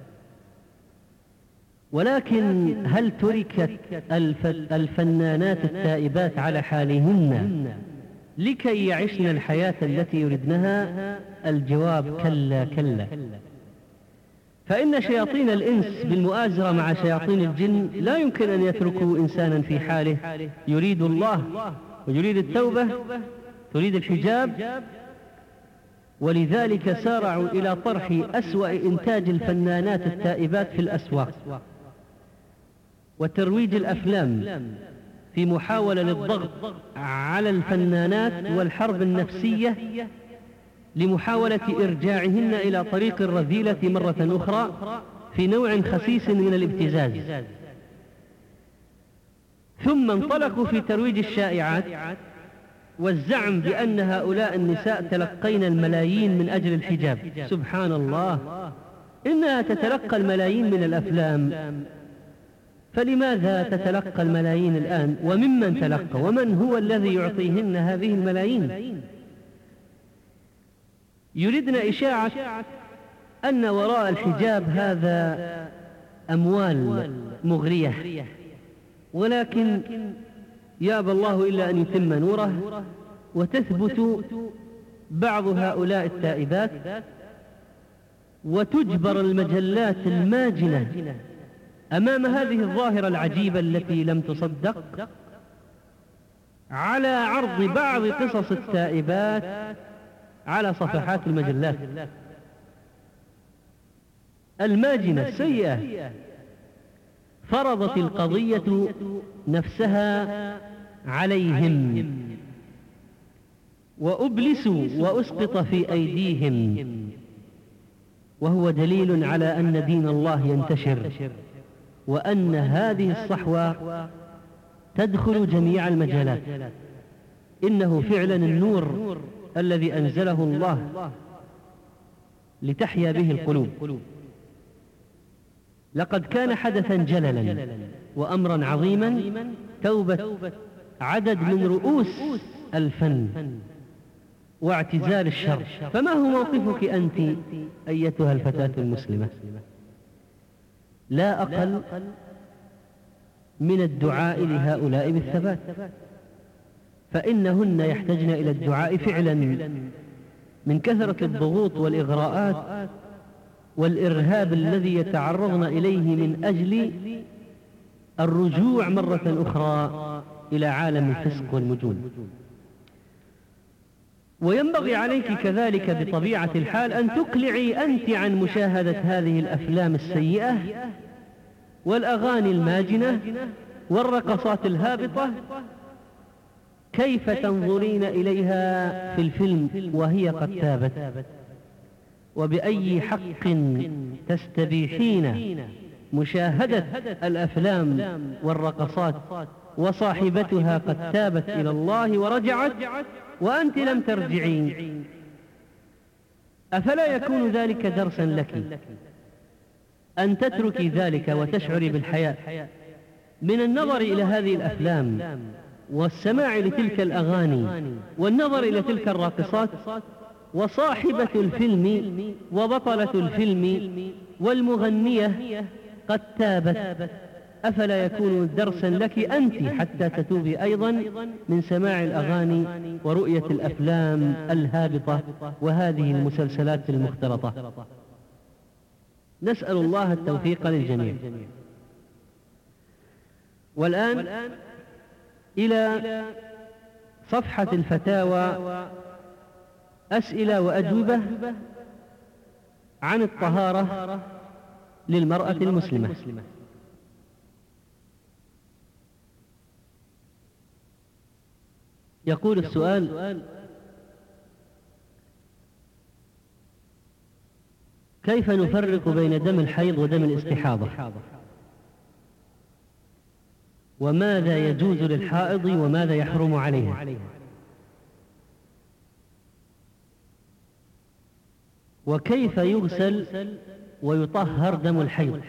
[SPEAKER 2] ولكن هل تركت الفنانات التائبات على حالهن لكي يعشن الحياة التي يردنها؟ الجواب كلا كلا. فإن شياطين الإنس بالمؤازرة مع شياطين الجن لا يمكن أن يتركوا إنسانا في حاله يريد الله ويريد التوبة، تريد الحجاب، ولذلك سارعوا إلى طرح أسوأ إنتاج الفنانات التائبات في الأسواق وترويج الأفلام في محاولة للضغط على الفنانات والحرب النفسية لمحاولة إرجاعهن إلى طريق الرذيلة مرة أخرى في نوع خسيس من الابتزاز. ثم انطلقوا في ترويج الشائعات والزعم بأن هؤلاء النساء تلقين الملايين من أجل الحجاب. سبحان الله، إنها تتلقى الملايين من الأفلام، فلماذا تتلقى الملايين الآن؟ وممن تلقى؟ ومن هو الذي يعطيهن هذه الملايين؟ يريدن إشاعة أن وراء الحجاب هذا أموال مغرية، ولكن يابى الله إلا أن يتم نوره، وتثبت بعض هؤلاء التائبات وتجبر المجلات الماجنة أمام هذه الظاهرة العجيبة التي لم تصدق على عرض بعض قصص التائبات على صفحات المجلات الماجنة السيئة. فرضت القضية نفسها عليهم وأبلسوا وأسقط في أيديهم، وهو دليل على أن دين الله ينتشر، وأن هذه الصحوة تدخل جميع المجالات. إنه فعلا النور الذي أنزله الله لتحيا به القلوب. لقد كان حدثا جللا وأمرا عظيما توبة عدد من رؤوس الفن واعتزال الشر. فما هو موقفك أنت أيتها الفتاة المسلمة؟ لا أقل من الدعاء لهؤلاء بالثبات، فإنهن يحتاجن إلى الدعاء فعلا من كثرة الضغوط والإغراءات والإرهاب الذي يتعرضن إليه من أجل الرجوع مرة أخرى إلى عالم الفسق والمجون. وينبغي عليك كذلك بطبيعة الحال أن تقلعي أنت عن مشاهدة هذه الأفلام السيئة والأغاني الماجنة والرقصات الهابطة. كيف تنظرين إليها في الفيلم وهي قد تابت؟ وبأي حق تستبيحين مشاهدة الأفلام والرقصات وصاحبتها قد تابت إلى الله ورجعت وأنت لم ترجعين؟ أفلا يكون ذلك درسا لك أن تتركي ذلك وتشعري بالحياء من النظر إلى هذه الأفلام والسماع لتلك الأغاني والنظر إلى تلك الراقصات؟ وصاحبة الفيلم وبطلة الفيلم والمغنية قد تابت أفلا يكون درسا لك أنت حتى تتوبي أيضا من سماع الأغاني ورؤية الأفلام الهابطة وهذه المسلسلات المختلطة؟ نسأل الله التوفيق للجميع. والآن إلى صفحة الفتاوى أسئلة وأجوبة عن الطهارة للمرأة المسلمة. يقول السؤال: كيف نفرق بين دم الحيض ودم الاستحاضة؟ وماذا يجوز للحائض وماذا يحرم عليها؟ وكيف يغسل ويطهر دم الحيض؟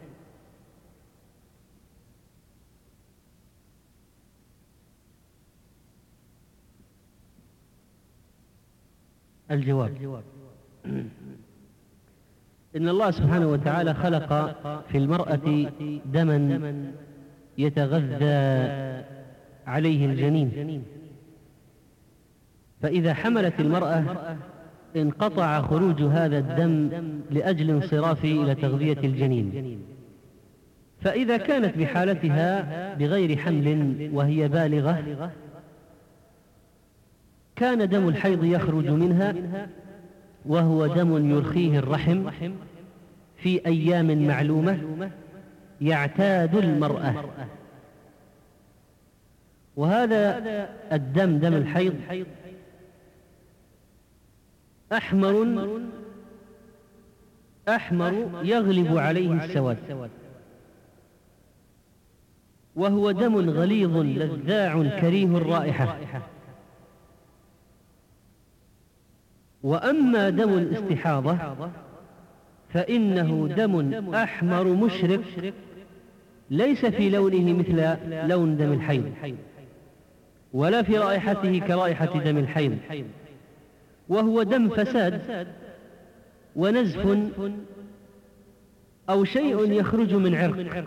[SPEAKER 2] الجواب: إن الله سبحانه وتعالى خلق في المرأة دما يتغذى عليه الجنين، فإذا حملت المرأة انقطع خروج هذا الدم لأجل انصرافه إلى تغذية الجنين، فإذا كانت بحالتها بغير حمل وهي بالغة كان دم الحيض يخرج منها، وهو دم يرخيه الرحم في أيام معلومة يعتاد المرأة. وهذا الدم دم الحيض أحمر يغلب عليه السواد، وهو دم غليظ لذاع كريه الرائحة. وأما دم الاستحاضة فإنه دم أحمر مشرق ليس في لونه مثل لون دم الحيض، ولا في رائحته كرائحة دم الحيض، وهو دم فساد ونزف أو شيء يخرج من عرق.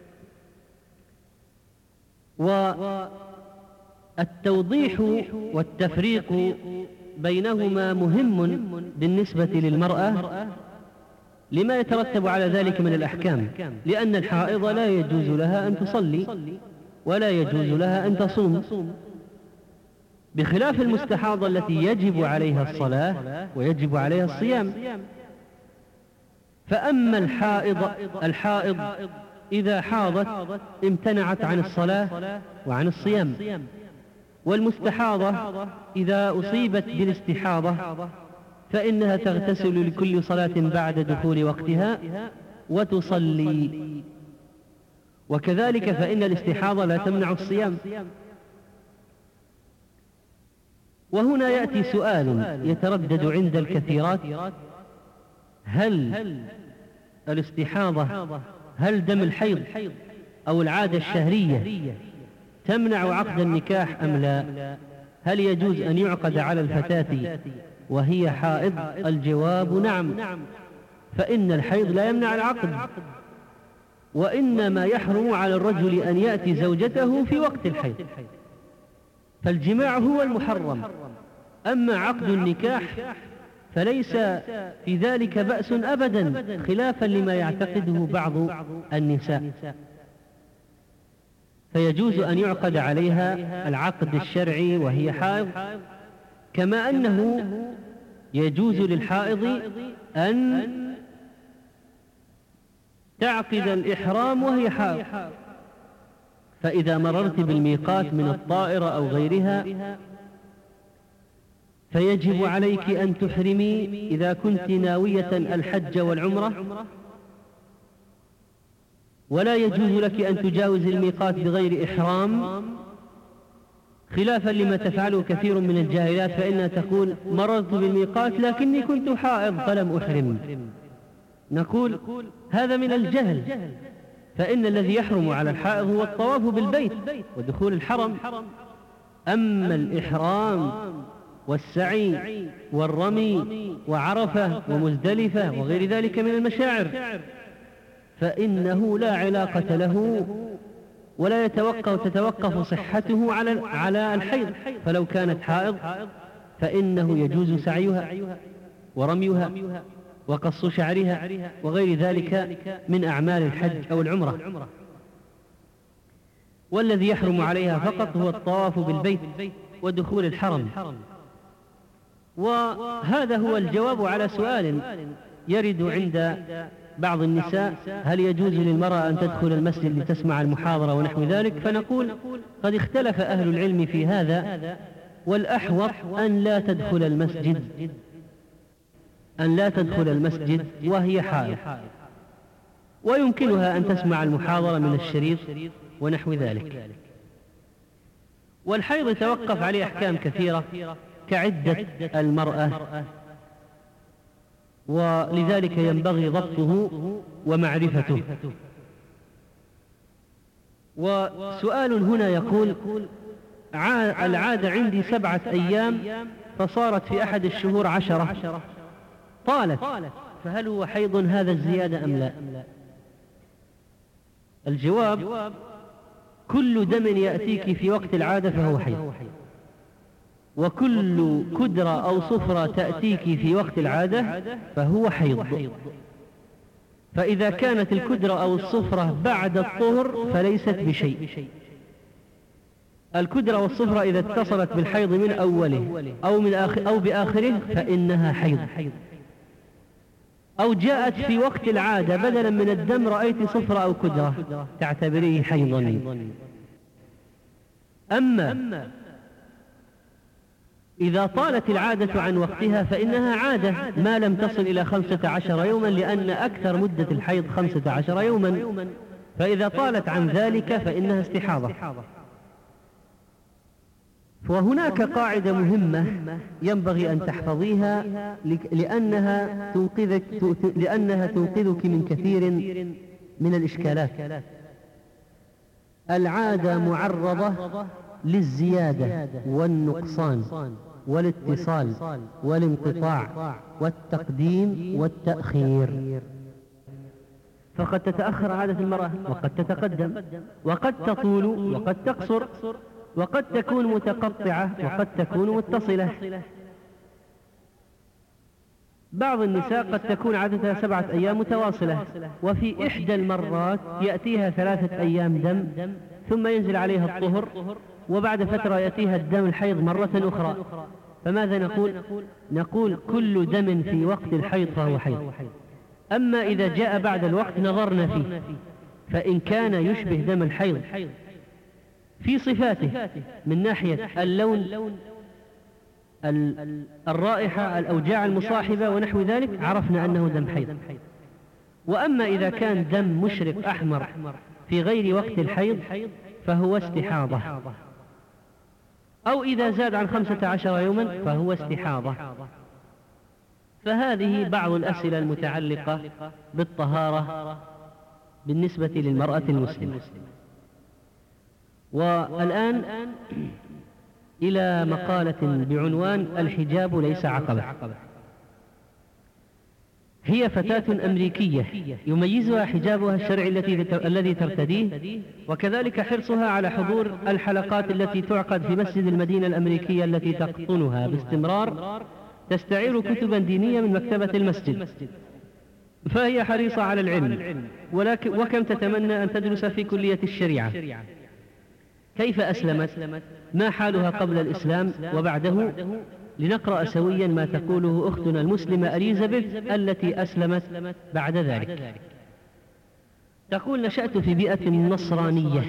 [SPEAKER 2] والتوضيح والتفريق بينهما مهم بالنسبة للمرأة لما يترتب على ذلك من الأحكام، لأن الحائض لا يجوز لها أن تصلي ولا يجوز لها أن تصوم، بخلاف المستحاضة التي يجب عليها الصلاة ويجب عليها الصيام. فأما الحائض إذا حاضت امتنعت عن الصلاة وعن الصيام، والمستحاضة إذا أصيبت بالاستحاضة فإنها تغتسل لكل صلاة بعد دخول وقتها وتصلي. وكذلك فإن الاستحاضة لا تمنع الصيام. وهنا يأتي سؤال يتردد عند الكثيرات: هل الاستحاضة، هل دم الحيض أو العادة الشهرية تمنع عقد النكاح أم لا؟ هل يجوز أن يعقد على الفتاة وهي حائض؟ الجواب: نعم، فإن الحيض لا يمنع العقد، وإنما يحرم على الرجل أن يأتي زوجته في وقت الحيض، فالجماع هو المحرم. أما عقد النكاح فليس في ذلك بأس أبدا، خلافا لما يعتقده بعض النساء، فيجوز أن يعقد عليها العقد الشرعي وهي حائض، كما أنه يجوز للحائض أن تعقد الإحرام وهي حائض. فإذا مررت بالميقات من الطائرة أو غيرها فيجب عليك أن تحرمي إذا كنت ناوية الحج والعمرة، ولا يجوز لك أن تجاوز الميقات بغير إحرام، خلافا لما تفعله كثير من الجاهلات، فإنها تقول: مررت بالميقات لكني كنت حائض فلم أحرم. نقول: هذا من الجهل، فإن الذي يحرم على الحائض هو الطواف بالبيت ودخول الحرم. أما الإحرام والسعي والرمي وعرفة ومزدلفة وغير ذلك من المشاعر فإنه لا علاقة له ولا تتوقف صحته على الحيض. فلو كانت حائض فإنه يجوز سعيها ورميها وقص شعرها وغير ذلك من أعمال الحج أو العمرة. والذي يحرم عليها فقط هو الطواف بالبيت ودخول الحرم. وهذا هو الجواب على سؤال يرد عند بعض النساء: هل يجوز للمرأة أن تدخل المسجد لتسمع المحاضرة ونحو ذلك؟ فنقول: قد اختلف أهل العلم في هذا، والأحوط أن لا تدخل المسجد وهي حائض، ويمكنها أن تسمع المحاضرة من الشريط ونحو ذلك. والحيض يتوقف عليه أحكام كثيرة كعدة المرأة، ولذلك ينبغي ضبطه ومعرفته. وسؤال هنا يقول: العادة عندي 7 أيام فصارت في أحد الشهور 10 طالت، فهل هو حيض هذا الزيادة أم لا؟ الجواب: كل دم يأتيك في وقت العادة فهو حيض، وكل كدرة أو صفرة تأتيك في وقت العادة فهو حيض. فإذا كانت الكدرة أو الصفرة بعد الطهر فليست بشيء. الكدرة والصفرة إذا اتصلت بالحيض من أوله أو بآخره فإنها حيض. أو جاءت في وقت العادة بدلا من الدم رأيت صفرة أو كدرة تعتبريه حيضا. أما إذا طالت العادة عن وقتها فإنها عادة ما لم تصل إلى 15 يوما، لأن أكثر مدة الحيض 15 يوما، فإذا طالت عن ذلك فإنها استحاضة. وهناك قاعدة مهمة ينبغي أن تحفظيها لأنها تنقذك من كثير من الإشكالات. العادة معرضة للزيادة والنقصان والاتصال والانقطاع والتقديم والتأخير، فقد تتأخر عادة المرأة وقد تتقدم، وقد تطول وقد تقصر، وقد تكون متقطعة وقد تكون متصلة. بعض النساء قد تكون عادتها 7 أيام متواصلة، وفي إحدى المرات يأتيها 3 أيام دم ثم ينزل عليها الطهر، وبعد فترة يأتيها الدم الحيض مرة أخرى. فماذا نقول؟ نقول: كل دم في وقت الحيض فهو حيض. أما إذا جاء بعد الوقت نظرنا فيه، فإن كان يشبه دم الحيض في صفاته من ناحية اللون، الرائحة، الأوجاع المصاحبة ونحو ذلك، عرفنا أنه دم حيض. وأما إذا كان دم مشرق أحمر في غير وقت الحيض فهو استحاضة، أو إذا زاد عن 15 يوما فهو استحاضة. فهذه بعض الأسئلة المتعلقة بالطهارة بالنسبة للمرأة المسلمة. والآن إلى مقالة بعنوان: الحجاب ليس عقبة. هي فتاة أمريكية يميزها حجابها الشرعي الذي ترتديه، وكذلك حرصها على حضور الحلقات التي تعقد في مسجد المدينة الأمريكية التي تقطنها باستمرار، تستعير كتبا دينية من مكتبة المسجد، فهي حريصة على العلم، وكم تتمنى أن تدرس في كلية الشريعة. كيف أسلمت؟ ما حالها قبل الإسلام وبعده؟ لنقرأ سويا ما تقوله أختنا المسلمة إليزابيث التي أسلمت بعد ذلك. تقول: نشأت في بيئة نصرانية،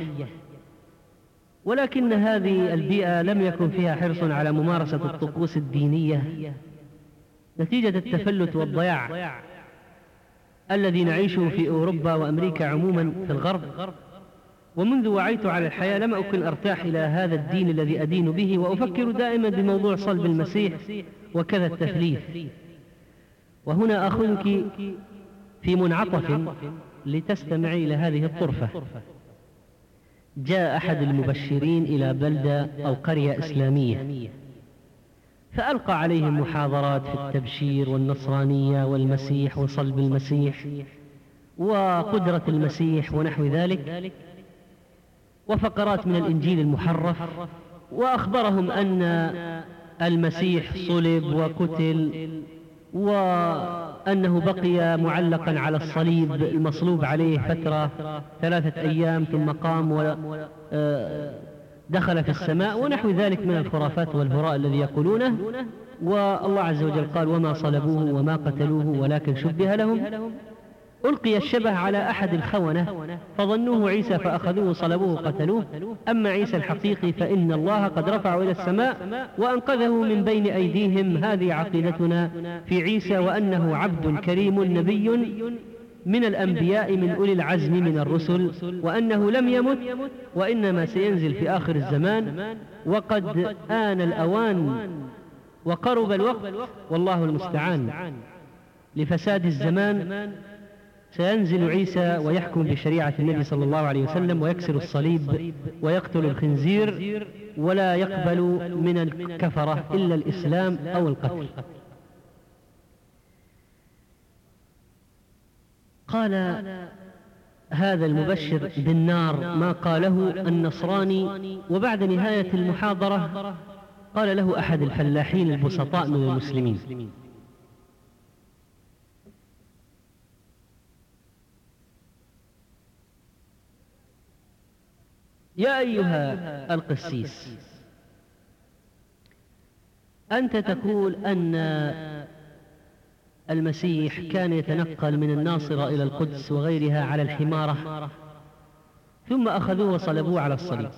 [SPEAKER 2] ولكن هذه البيئة لم يكن فيها حرص على ممارسة الطقوس الدينية نتيجة التفلت والضياع الذي نعيشه في أوروبا وأمريكا عموما في الغرب. ومنذ وعيت على الحياة لم أكن أرتاح إلى هذا الدين الذي أدين به، وأفكر دائما بموضوع صلب المسيح وكذا التثليث. وهنا أخذك في منعطف لتستمعي إلى هذه الطرفة. جاء أحد المبشرين إلى بلدة أو قرية إسلامية، فألقى عليهم محاضرات في التبشير والنصرانية والمسيح وصلب المسيح، وقدرة المسيح ونحو ذلك، وفقرات من الإنجيل المحرف، وأخبرهم أن المسيح صلب وقتل، وأنه بقي معلقا على الصليب المصلوب عليه فترة 3 أيام ثم قام ودخل في السماء ونحو ذلك من الخرافات والهراء الذي يقولونه. والله عز وجل قال: وما صلبوه وما قتلوه ولكن شبه لهم. ألقي الشبه على أحد الخونة فظنوه عيسى فأخذوه وصلبوه وقتلوه. أما عيسى الحقيقي فإن الله قد رفعه إلى السماء وأنقذه من بين أيديهم. هذه عقيدتنا في عيسى، وأنه عبد كريم نبي من الأنبياء من أولي العزم من الرسل، وأنه لم يمت وإنما سينزل في آخر الزمان، وقد آن الأوان وقرب الوقت والله المستعان لفساد الزمان. سينزل عيسى ويحكم بشريعة النبي صلى الله عليه وسلم ويكسر الصليب ويقتل الخنزير، ولا يقبل من الكفرة إلا الإسلام أو القتل. قال هذا المبشر بالنار ما قاله النصراني. وبعد نهاية المحاضرة قال له أحد الفلاحين البسطاء من المسلمين: يا أيها القسيس، أنت تقول أن المسيح كان يتنقل من الناصرة إلى القدس وغيرها على الحمارة، ثم أخذوه وصلبوه على الصليب.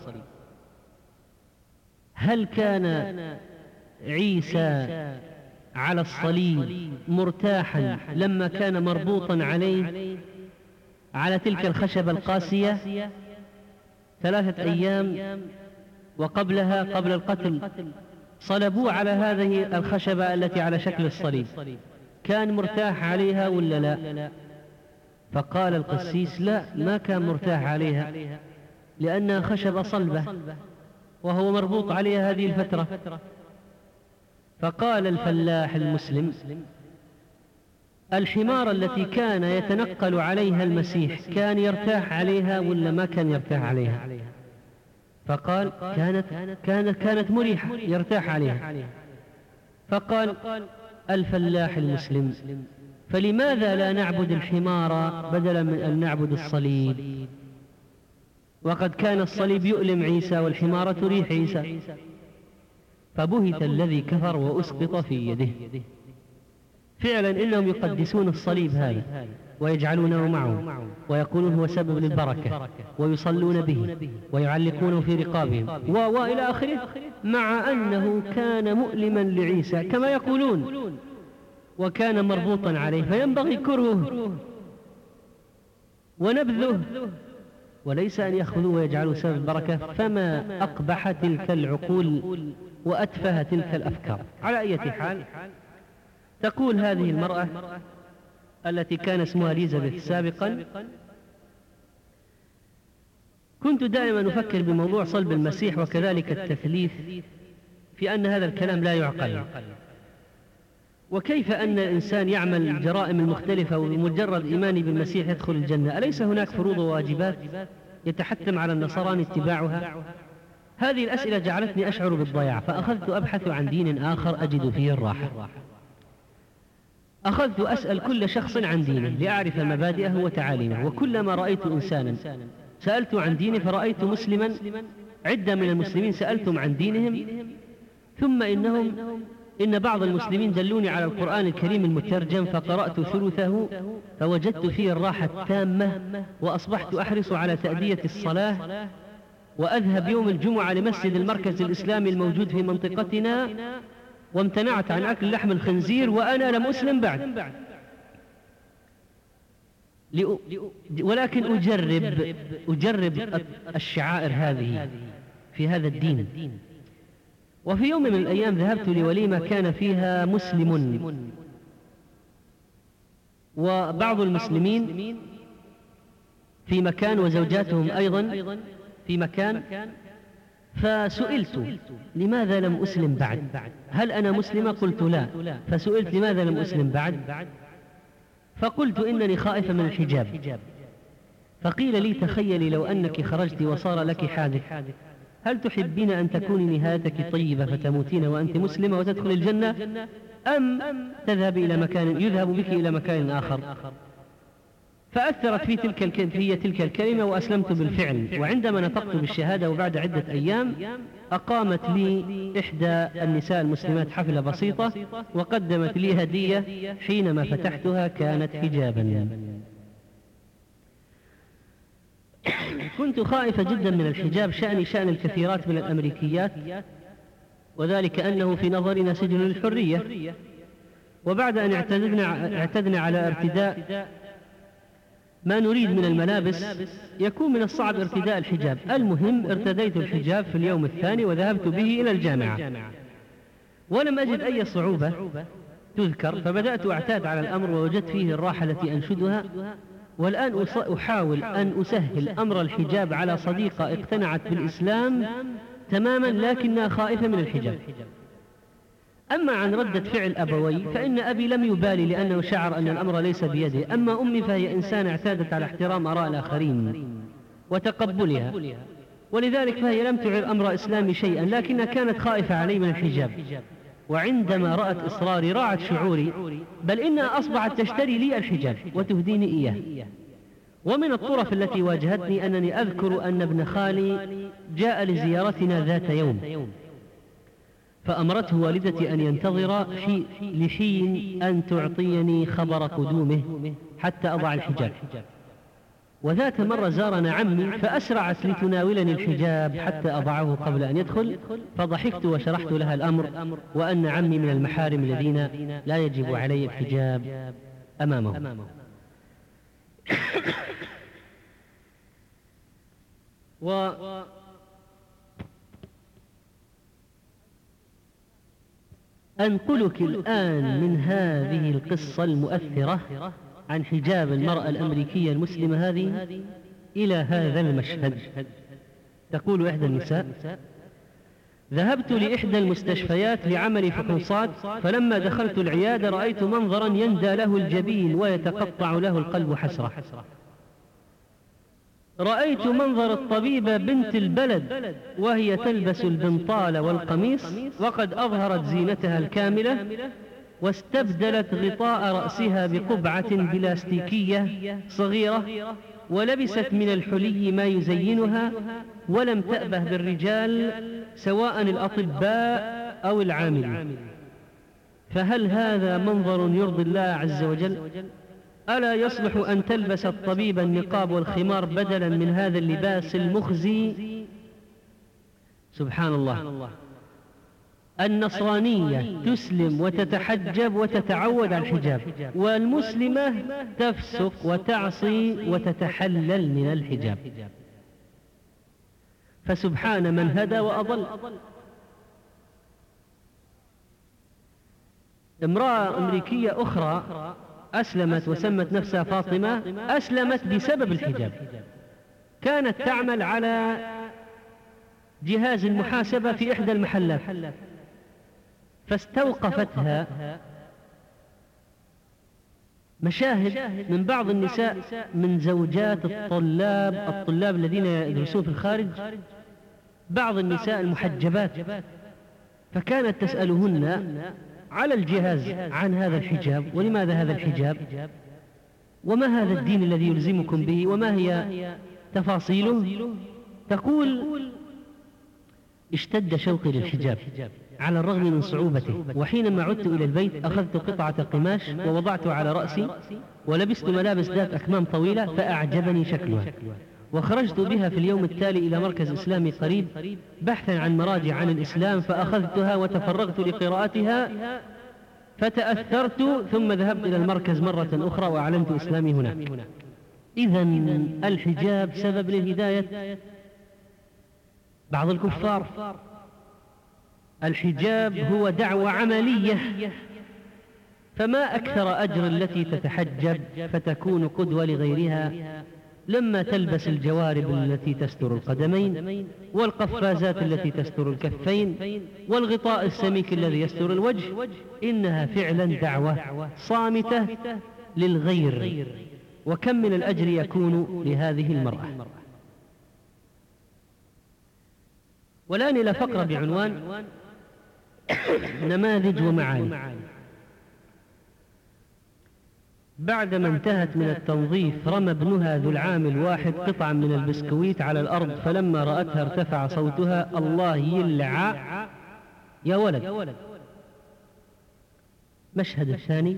[SPEAKER 2] هل كان عيسى على الصليب مرتاحا لما كان مربوطا عليه على تلك الخشبة القاسية 3 أيام، وقبلها قبل القتل صلبوه على هذه الخشبة التي على شكل الصليب؟ كان مرتاح عليها ولا لا؟ فقال القسيس: لا، ما كان مرتاح عليها، لأنها خشبة صلبة وهو مربوط عليها هذه الفترة. فقال الفلاح المسلم: الحمار التي كان يتنقل عليها المسيح كان يرتاح عليها ولا ما كان يرتاح عليها؟ فقال: كانت مريحة يرتاح عليها. فقال الفلاح المسلم: فلماذا لا نعبد الحمار بدلا من أن نعبد الصليب؟ وقد كان الصليب يؤلم عيسى والحمار تريح عيسى. فبهت الذي كفر وأسقط في يده. فعلا إنهم يقدسون الصليب هذا ويجعلونه معه ويقولون هو سبب للبركة ويصلون به ويعلقونه في رقابهم وإلى آخره، مع أنه كان مؤلما لعيسى كما يقولون وكان مربوطا عليه، فينبغي كرهه ونبذه وليس أن يأخذوه ويجعلوه سبب البركة. فما أقبح تلك العقول وأتفه تلك الأفكار. على أي حال، تقول هذه المرأة التي كان اسمها إليزابيث سابقا: كنت دائما أفكر بموضوع صلب المسيح وكذلك التثليث في أن هذا الكلام لا يعقل، وكيف أن الإنسان يعمل الجرائم المختلفة ومجرد إيماني بالمسيح يدخل الجنة؟ أليس هناك فروض وواجبات يتحتم على النصارى اتباعها؟ هذه الأسئلة جعلتني أشعر بالضياع، فأخذت أبحث عن دين آخر أجد فيه الراحة. أخذت أسأل كل شخص عن دينه لأعرف مبادئه وتعاليمه، وكلما رأيت إنسانا سألت عن دينه فرأيت مسلما، عدة من المسلمين سألتم عن دينهم، ثم إن بعض المسلمين دلوني على القرآن الكريم المترجم فقرأت ثلثه فوجدت فيه الراحة التامة، وأصبحت أحرص على تأدية الصلاة وأذهب يوم الجمعة لمسجد المركز الإسلامي الموجود في منطقتنا، وامتنعت عن أكل لحم الخنزير وأنا لم أسلم بعد، ولكن أجرب الشعائر هذه في هذا الدين. وفي يوم من الأيام ذهبت لوليمة كان فيها مسلم وبعض المسلمين في مكان وزوجاتهم أيضا في مكان، فسئلت لماذا لم أسلم بعد؟ هل أنا مسلمة؟ قلت لا. فسئلت لماذا لم أسلم بعد؟ فقلت إنني خائفة من الحجاب. فقيل لي تخيلي لو أنك خرجت وصار لك حادث، هل تحبين أن تكوني نهايتك طيبة فتموتين وأنت مسلمة وتدخل الجنة، أم يذهب بك إلى مكان آخر؟ فأثرت في تلك الكلمة وأسلمت بالفعل. وعندما نطقت بالشهادة وبعد عدة أيام أقامت لي إحدى النساء المسلمات حفلة بسيطة وقدمت لي هدية، حينما فتحتها كانت حجابا. كنت خائفة جدا من الحجاب، شأن الكثيرات من الأمريكيات، وذلك أنه في نظرنا سجن للحرية. وبعد أن اعتدنا على ارتداء ما نريد من الملابس، يكون من الصعب ارتداء الحجاب. المهم ارتديت الحجاب في اليوم الثاني وذهبت به إلى الجامعة، ولم أجد أي صعوبة تذكر، فبدأت أعتاد على الأمر ووجدت فيه الراحة التي أنشدها. والآن أحاول أن أسهل أمر الحجاب على صديقة اقتنعت بالإسلام تماما لكنها خائفة من الحجاب. أما عن ردة فعل أبوي فإن أبي لم يبالي لأنه شعر أن الأمر ليس بيده، أما أمي فهي إنسان اعتادت على احترام آراء الآخرين وتقبلها، ولذلك فهي لم تعر أمر إسلامي شيئا، لكنها كانت خائفة علي من الحجاب. وعندما رأت إصراري راعت شعوري، بل إنها أصبحت تشتري لي الحجاب وتهديني إياه. ومن الطرف التي واجهتني أنني أذكر أن ابن خالي جاء لزيارتنا ذات يوم، فأمرته والدتي أن ينتظر لحين أن تعطيني خبر قدومه حتى أضع الحجاب. وذات مرة زارنا عمي فأسرعت لتناولني الحجاب حتى أضعه قبل أن يدخل، فضحكت وشرحت لها الأمر وأن عمي من المحارم الذين لا يجب علي الحجاب أمامهم. أنقلك الآن من هذه القصة المؤثرة عن حجاب المرأة الأمريكية المسلمة هذه إلى هذا المشهد. تقول إحدى النساء: ذهبت لإحدى المستشفيات لعمل فحوصات، فلما دخلت العيادة رأيت منظرا يندى له الجبين ويتقطع له القلب حسرة. رأيت منظر الطبيبة بنت البلد وهي تلبس البنطال والقميص وقد أظهرت زينتها الكاملة، واستبدلت غطاء رأسها بقبعة بلاستيكية صغيرة، ولبست من الحلي ما يزينها، ولم تأبه بالرجال سواء الأطباء أو العاملين. فهل هذا منظر يرضي الله عز وجل؟ ألا يصلح أن تلبس الطبيبة النقاب والخمار بدلا من هذا اللباس المخزي؟ سبحان الله. النصرانية تسلم وتتحجب وتتعود على الحجاب، والمسلمة تفسق وتعصي وتتحلل من الحجاب. فسبحان من هدى وأضل. امرأة أمريكية أخرى أسلمت وسمت نفسها فاطمة، أسلمت بسبب الحجاب. كانت تعمل على جهاز المحاسبة في إحدى المحلات، فاستوقفتها مشاهد من بعض النساء من زوجات الطلاب الذين يدرسون في الخارج، بعض النساء المحجبات، فكانت تسألهن على الجهاز عن هذا الحجاب، ولماذا هذا الحجاب، وما هذا الدين الذي يلزمكم به، وما هي تفاصيله. تقول: اشتد شوقي للحجاب على الرغم من صعوبته، وحينما عدت إلى البيت أخذت قطعة قماش ووضعته على رأسي، ولبست ملابس ذات أكمام طويلة فأعجبني شكلها، وخرجت بها في اليوم التالي إلى مركز إسلامي قريب بحثا عن مراجع عن الإسلام، فأخذتها وتفرغت لقراءتها فتأثرت، ثم ذهبت إلى المركز مرة أخرى وأعلنت إسلامي هناك. إذن الحجاب سبب للهداية بعض الكفار. الحجاب هو دعوة عملية، فما أكثر أجر التي تتحجب فتكون قدوة لغيرها لما تلبس الجوارب التي تستر القدمين، والقفازات التي تستر الكفين، والغطاء السميك الذي يستر الوجه. إنها فعلا دعوة صامتة للغير، وكم من الأجر يكون لهذه المرأة. والآن إلى فقرة بعنوان نماذج ومعاني. بعدما انتهت من التنظيف رمى ابنها ذو العام الواحد قطعا من البسكويت على الأرض، فلما رأتها ارتفع صوتها: الله يلع يا ولد. مشهد الثاني: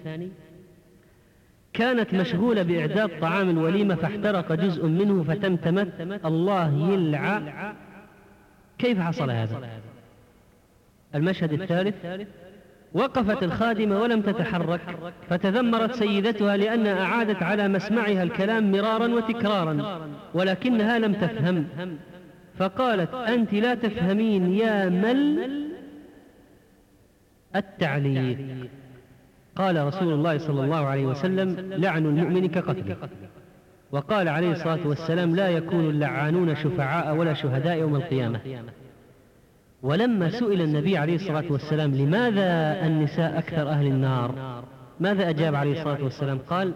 [SPEAKER 2] كانت مشغولة بإعداد طعام الوليمة فاحترق جزء منه فتمتمت: الله يلع. كيف حصل هذا؟ المشهد الثالث: وقفت الخادمة ولم تتحرك فتذمرت سيدتها لأنها أعادت على مسمعها الكلام مرارا وتكرارا ولكنها لم تفهم، فقالت: أنت لا تفهمين يا مل التعليق. قال رسول الله صلى الله عليه وسلم: لعن المؤمن كقتله. وقال عليه الصلاة والسلام: لا يكون اللعانون شفعاء ولا شهداء يوم القيامة. ولما سئل النبي عليه الصلاة والسلام: لماذا النساء أكثر أهل النار؟ ماذا أجاب عليه الصلاة والسلام؟ قال: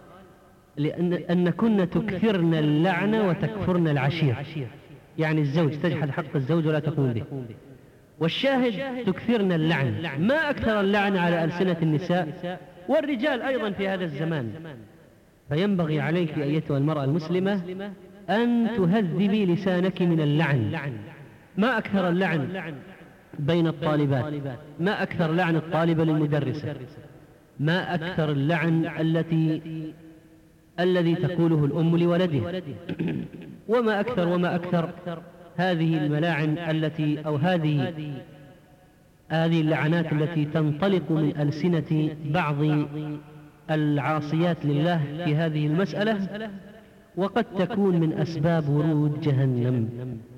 [SPEAKER 2] لأنكن تكثرن اللعن وتكفرن العشير، يعني الزوج تجحد حق الزوج ولا تقوم به. والشاهد: تكثرن اللعن. ما أكثر اللعن على ألسنة النساء والرجال أيضا في هذا الزمان. فينبغي عليك أيتها المرأة المسلمة أن تهذبي لسانك من اللعن. ما أكثر اللعن بين الطالبات، ما أكثر لعن الطالبة للمدرسة، ما أكثر اللعن الذي تقوله الأم لولدها، وما أكثر هذه الملاعن أو هذه اللعنات التي تنطلق من ألسنة بعض العاصيات لله في هذه المسألة، وقد تكون من أسباب ورود جهنم.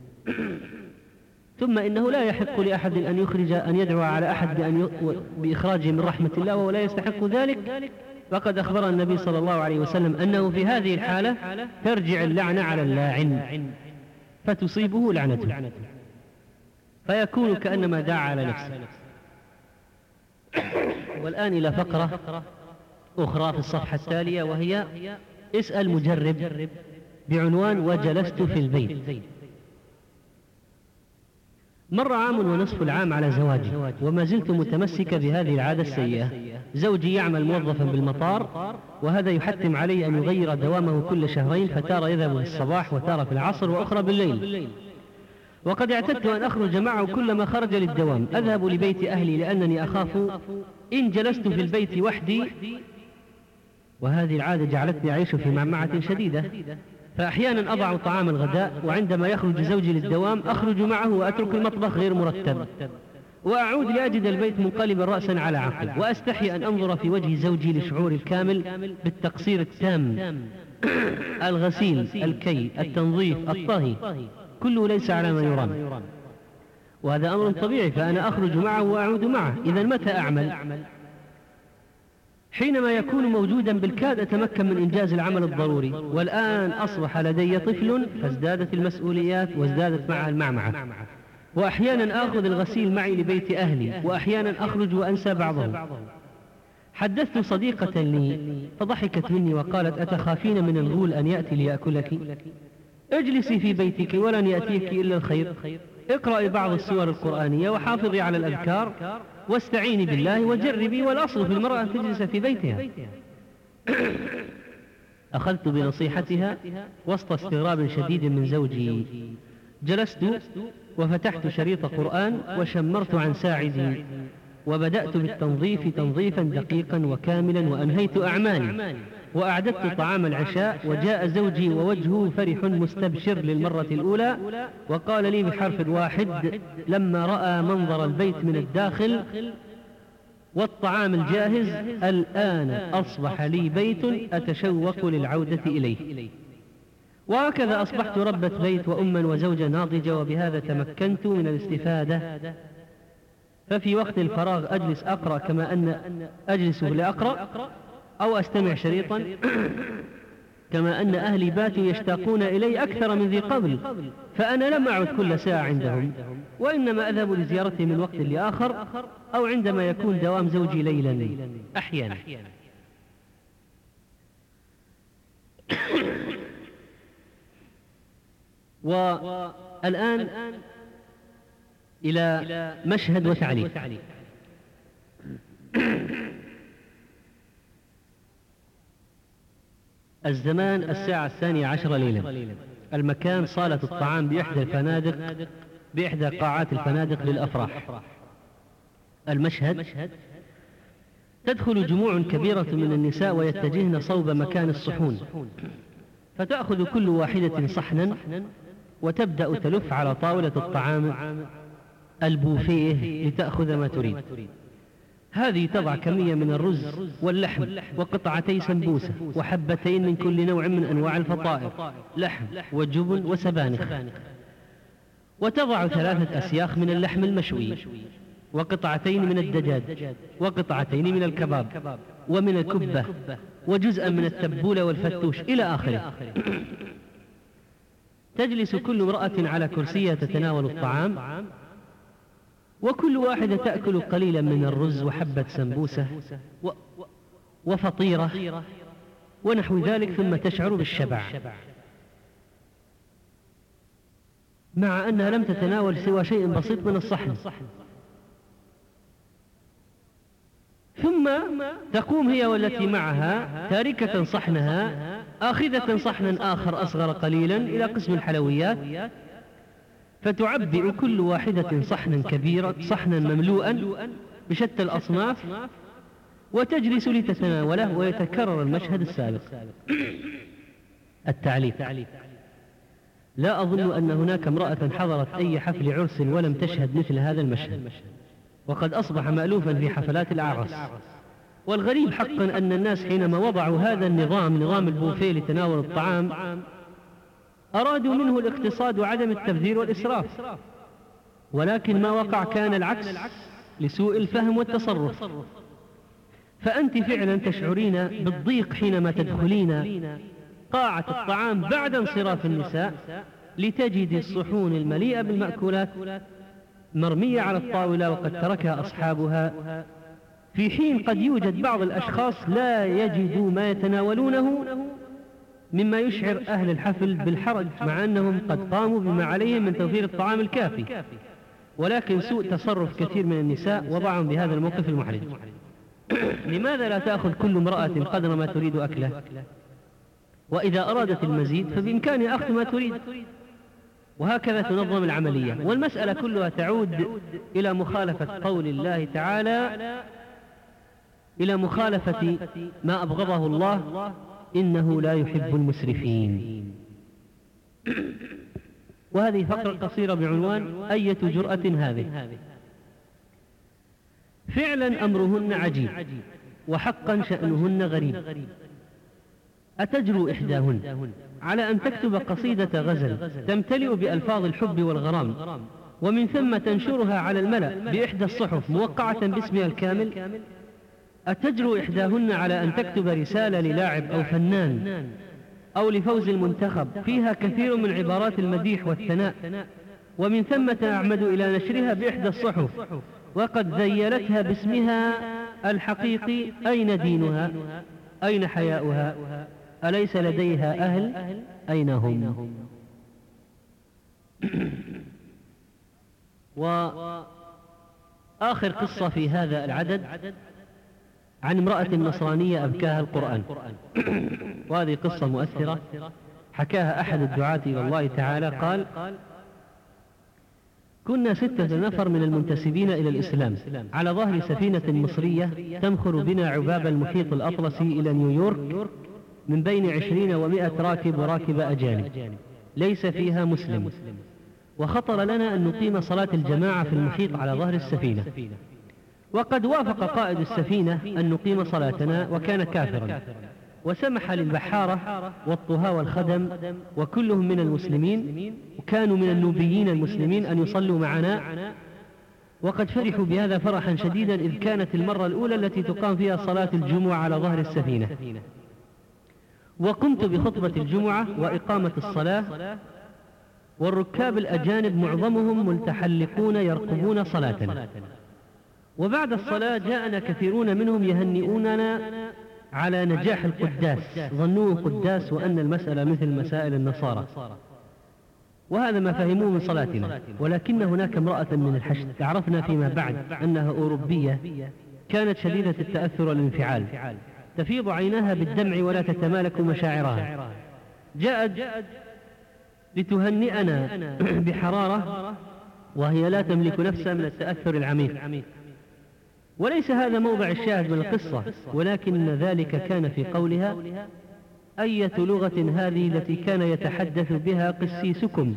[SPEAKER 2] ثم إنه لا يحق لأحد أن يدعو على أحد بإخراجه من رحمة الله وهو لا يستحق ذلك. وقد أخبر النبي صلى الله عليه وسلم أنه في هذه الحالة ترجع اللعنة على اللاعن فتصيبه لعنته، فيكون كأنما دعا على نفسه. والآن إلى فقرة أخرى في الصفحة التالية، وهي اسأل مجرب، بعنوان وجلست في البيت. مر عام ونصف العام على زواجي وما زلت متمسكة بهذه العادة السيئة. زوجي يعمل موظفا بالمطار، وهذا يحتم علي أن يغير دوامه كل شهرين، فتارة يذهب في الصباح وتارة في العصر وأخرى بالليل. وقد اعتدت أن أخرج معه كلما خرج للدوام. أذهب لبيت أهلي لأنني أخاف إن جلست في البيت وحدي، وهذه العادة جعلتني أعيش في معمعة شديدة. فأحيانا أضع طعام الغداء، وعندما يخرج زوجي للدوام أخرج معه وأترك المطبخ غير مرتب، وأعود لأجد البيت منقلبا رأسا على عقب، وأستحي أن أنظر في وجه زوجي لشعور الكامل بالتقصير التام. الغسيل، الكي، التنظيف، الطهي، كله ليس على ما يرام، وهذا أمر طبيعي، فأنا أخرج معه وأعود معه. إذا متى أعمل؟ حينما يكون موجودا بالكاد أتمكن من إنجاز العمل الضروري. والآن أصبح لدي طفل فازدادت المسؤوليات وازدادت معها المعمعة، وأحيانا آخذ الغسيل معي لبيت أهلي، وأحيانا أخرج وأنسى بعضه. حدثت صديقة لي فضحكت مني وقالت: أتخافين من الغول أن يأتي ليأكلك؟ اجلسي في بيتك ولن يأتيك إلا الخير، اقرأي بعض السور القرآنية وحافظي على الأذكار واستعيني بالله وجربي، والأصل في المرأة أن تجلس في بيتها. أخذت بنصيحتها وسط استغراب شديد من زوجي. جلست وفتحت شريط قرآن وشمرت عن ساعدي، وبدأت بالتنظيف تنظيفا دقيقا وكاملا، وأنهيت أعمالي وأعددت طعام العشاء. وجاء زوجي ووجهه فرح مستبشر للمرة الأولى، وقال لي بحرف واحد لما رأى منظر البيت من الداخل والطعام الجاهز: الآن أصبح لي بيت أتشوق للعودة إليه. وهكذا أصبحت ربة بيت وأما وزوجة ناضجة، وبهذا تمكنت من الاستفادة. ففي وقت الفراغ أجلس أقرأ كما أن أجلس لأقرأ، أو أستمع شريطا، كما أن أهلي باتوا يشتاقون إلي أكثر من ذي قبل، فأنا لم أعد كل ساعة عندهم، وإنما أذهب لزيارتهم من وقت لآخر، أو عندما يكون دوام زوجي ليلا أحيانا. والآن إلى مشهد وتعليق. الزمان 12:00 ليلا. المكان صالة الطعام بإحدى قاعات الفنادق للأفراح. المشهد: تدخل جموع كبيرة من النساء ويتجهن صوب مكان الصحون، فتأخذ كل واحدة صحنا وتبدأ تلف على طاولة الطعام البوفيه لتأخذ ما تريد. هذه تضع كمية من الرز واللحم وقطعتي سمبوسة وحبتين من كل نوع من أنواع الفطائر، لحم وجبن وسبانخ، وتضع 3 أسياخ من اللحم المشوي وقطعتين من الدجاج وقطعتين من الكباب ومن الكبة وجزءا من التبولة والفتوش إلى آخره. تجلس كل امرأة على كرسيها تتناول الطعام، وكل واحدة تأكل قليلا من الرز وحبة سمبوسة وفطيرة ونحو ذلك، ثم تشعر بالشبع، مع أنها لم تتناول سوى شيء بسيط من الصحن. ثم تقوم هي والتي معها تاركة صحنها، آخذة صحنا آخر أصغر قليلا إلى قسم الحلويات، فتعبئ كل واحدة صحنا كبيرا، صحنا مملوءا بشتى الأصناف، وتجلس لتتناوله، ويتكرر المشهد السابق. التعليق: لا أظن أن هناك امرأة حضرت أي حفل عرس ولم تشهد مثل هذا المشهد، وقد أصبح مألوفا في حفلات الأعراس. والغريب حقا أن الناس حينما وضعوا هذا نظام البوفيه لتناول الطعام أرادوا منه الاقتصاد وعدم التبذير والإسراف، ولكن ما وقع كان العكس لسوء الفهم والتصرف. فأنت فعلا تشعرين بالضيق حينما تدخلين قاعة الطعام بعد انصراف النساء لتجد الصحون المليئة بالمأكولات مرمية على الطاولة وقد تركها أصحابها، في حين قد يوجد بعض الأشخاص لا يجدوا ما يتناولونه، مما يشعر أهل الحفل بالحرج، مع أنهم قد قاموا بما عليهم من توفير الطعام الكافي، ولكن سوء تصرف كثير من النساء وضعهم بهذا الموقف المحرج. لماذا لا تأخذ كل امرأة قدر ما تريد أكله؟ وإذا أرادت المزيد فبإمكانها أخذ ما تريد، وهكذا تنظم العملية. والمسألة كلها تعود إلى مخالفة قول الله تعالى، إلى مخالفة ما أبغضه الله: إنه لا يحب المسرفين. وهذه فقرة قصيرة بعنوان: أية جرأة هذه. فعلا أمرهن عجيب، وحقا شأنهن غريب. أتجرؤ إحداهن على أن تكتب قصيدة غزل تمتلئ بألفاظ الحب والغرام، ومن ثم تنشرها على الملأ بإحدى الصحف موقعة باسمها الكامل؟ أتجرؤ إحداهن على أن تكتب رسالة للاعب أو فنان أو لفوز المنتخب فيها كثير من عبارات المديح والثناء، ومن ثم تعمد إلى نشرها بإحدى الصحف وقد ذيلتها باسمها الحقيقي؟ أين دينها؟ أين حياؤها؟ أليس لديها أهل؟ أين هم؟ وآخر قصة في هذا العدد عن امرأة نصرانية أبكاها القرآن. وهذه قصة مؤثرة حكاها أحد الدعاة إلى الله تعالى، قال: كنا 6 نفر من المنتسبين إلى الإسلام على ظهر سفينة مصرية تمخر بنا عباب المحيط الأطلسي إلى نيويورك، من بين 20 و100 راكب وراكب أجانب ليس فيها مسلم. وخطر لنا أن نقيم صلاة الجماعة في المحيط على ظهر السفينة، وقد وافق قائد السفينة أن نقيم صلاتنا، وكان كافرا، وسمح للبحارة والطهاة والخدم وكلهم من المسلمين، وكانوا من النوبيين المسلمين، أن يصلوا معنا، وقد فرحوا بهذا فرحا شديدا، إذ كانت المرة الأولى التي تقام فيها صلاة الجمعة على ظهر السفينة. وقمت بخطبة الجمعة وإقامة الصلاة، والركاب الأجانب معظمهم ملتحلقون يرقبون صلاتنا. وبعد الصلاة جاءنا كثيرون منهم يهنئوننا على نجاح القداس، ظنوه قداس وأن المسألة مثل مسائل النصارى. وهذا ما فهموه من صلاتنا. ولكن هناك امرأة من الحشد عرفنا فيما بعد أنها أوروبية كانت شديدة التأثر والانفعال، تفيض عيناها بالدمع ولا تتمالك مشاعرها، جاءت لتهنئنا بحرارة وهي لا تملك نفسها من التأثر العميق. وليس هذا موضع الشاهد من القصة، ولكن ذلك كان في قولها: أية لغة هذه التي كان يتحدث بها قسيسكم؟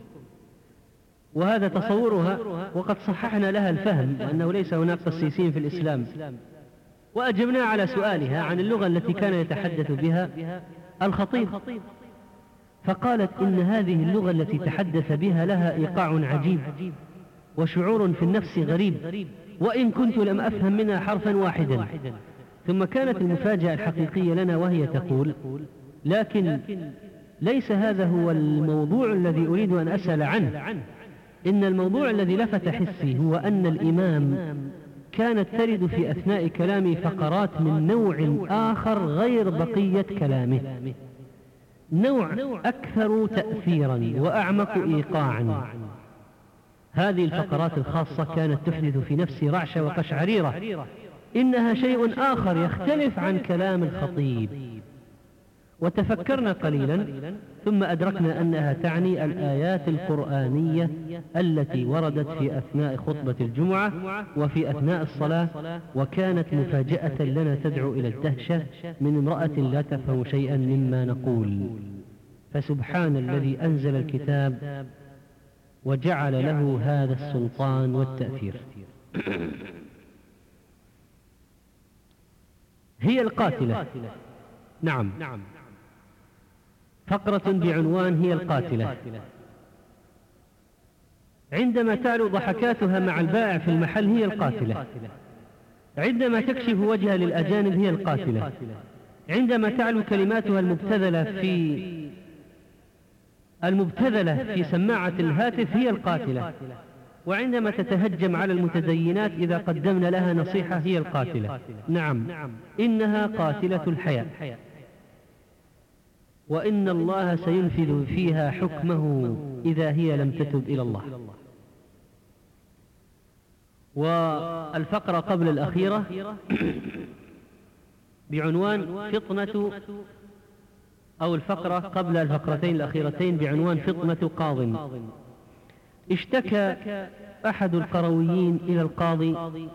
[SPEAKER 2] وهذا تصورها، وقد صححنا لها الفهم أنه ليس هناك قسيسين في الإسلام، وأجبنا على سؤالها عن اللغة التي كان يتحدث بها الخطيب، فقالت إن هذه اللغة التي تحدث بها لها إيقاع عجيب وشعور في النفس غريب، وإن كنت لم أفهم منها حرفا واحدا. ثم كانت المفاجأة الحقيقية لنا وهي تقول: لكن ليس هذا هو الموضوع الذي أريد أن أسأل عنه، إن الموضوع الذي لفت حسي هو أن الإمام كانت ترد في أثناء كلامه فقرات من نوع آخر غير بقية كلامه، نوع أكثر تأثيرا وأعمق إيقاعا. هذه الفقرات الخاصة كانت تحدث في نفسي رعشة وقشعريرة، إنها شيء آخر يختلف عن كلام الخطيب. وتفكرنا قليلا ثم أدركنا أنها تعني الآيات القرآنية التي وردت في أثناء خطبة الجمعة وفي أثناء الصلاة، وكانت مفاجأة لنا تدعو إلى الدهشة من امرأة لا تفهم شيئا مما نقول. فسبحان الذي أنزل الكتاب وجعل له هذا السلطان والتأثير. هي القاتلة. نعم، فقرة بعنوان هي القاتلة. عندما تعلو ضحكاتها مع البائع في المحل هي القاتلة، عندما تكشف وجهها للأجانب هي القاتلة، عندما تعلو كلماتها المبتذلة في سماعة الهاتف هي القاتلة، وعندما تتهجم على المتدينات إذا قدمنا لها نصيحة هي القاتلة. نعم، إنها قاتلة الحياة، وإن الله سينفذ فيها حكمه إذا هي لم تتب إلى الله. والفقرة قبل الأخيرة بعنوان فطنة، أو الفقرة قبل الفقرتين الأخيرتين بعنوان فطنة قاض. اشتكى أحد القرويين إلى القاضي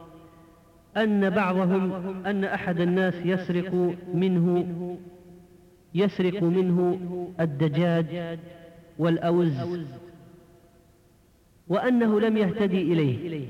[SPEAKER 2] أن أحد الناس يسرق منه الدجاج والأوز، وأنه لم يهتدي إليه.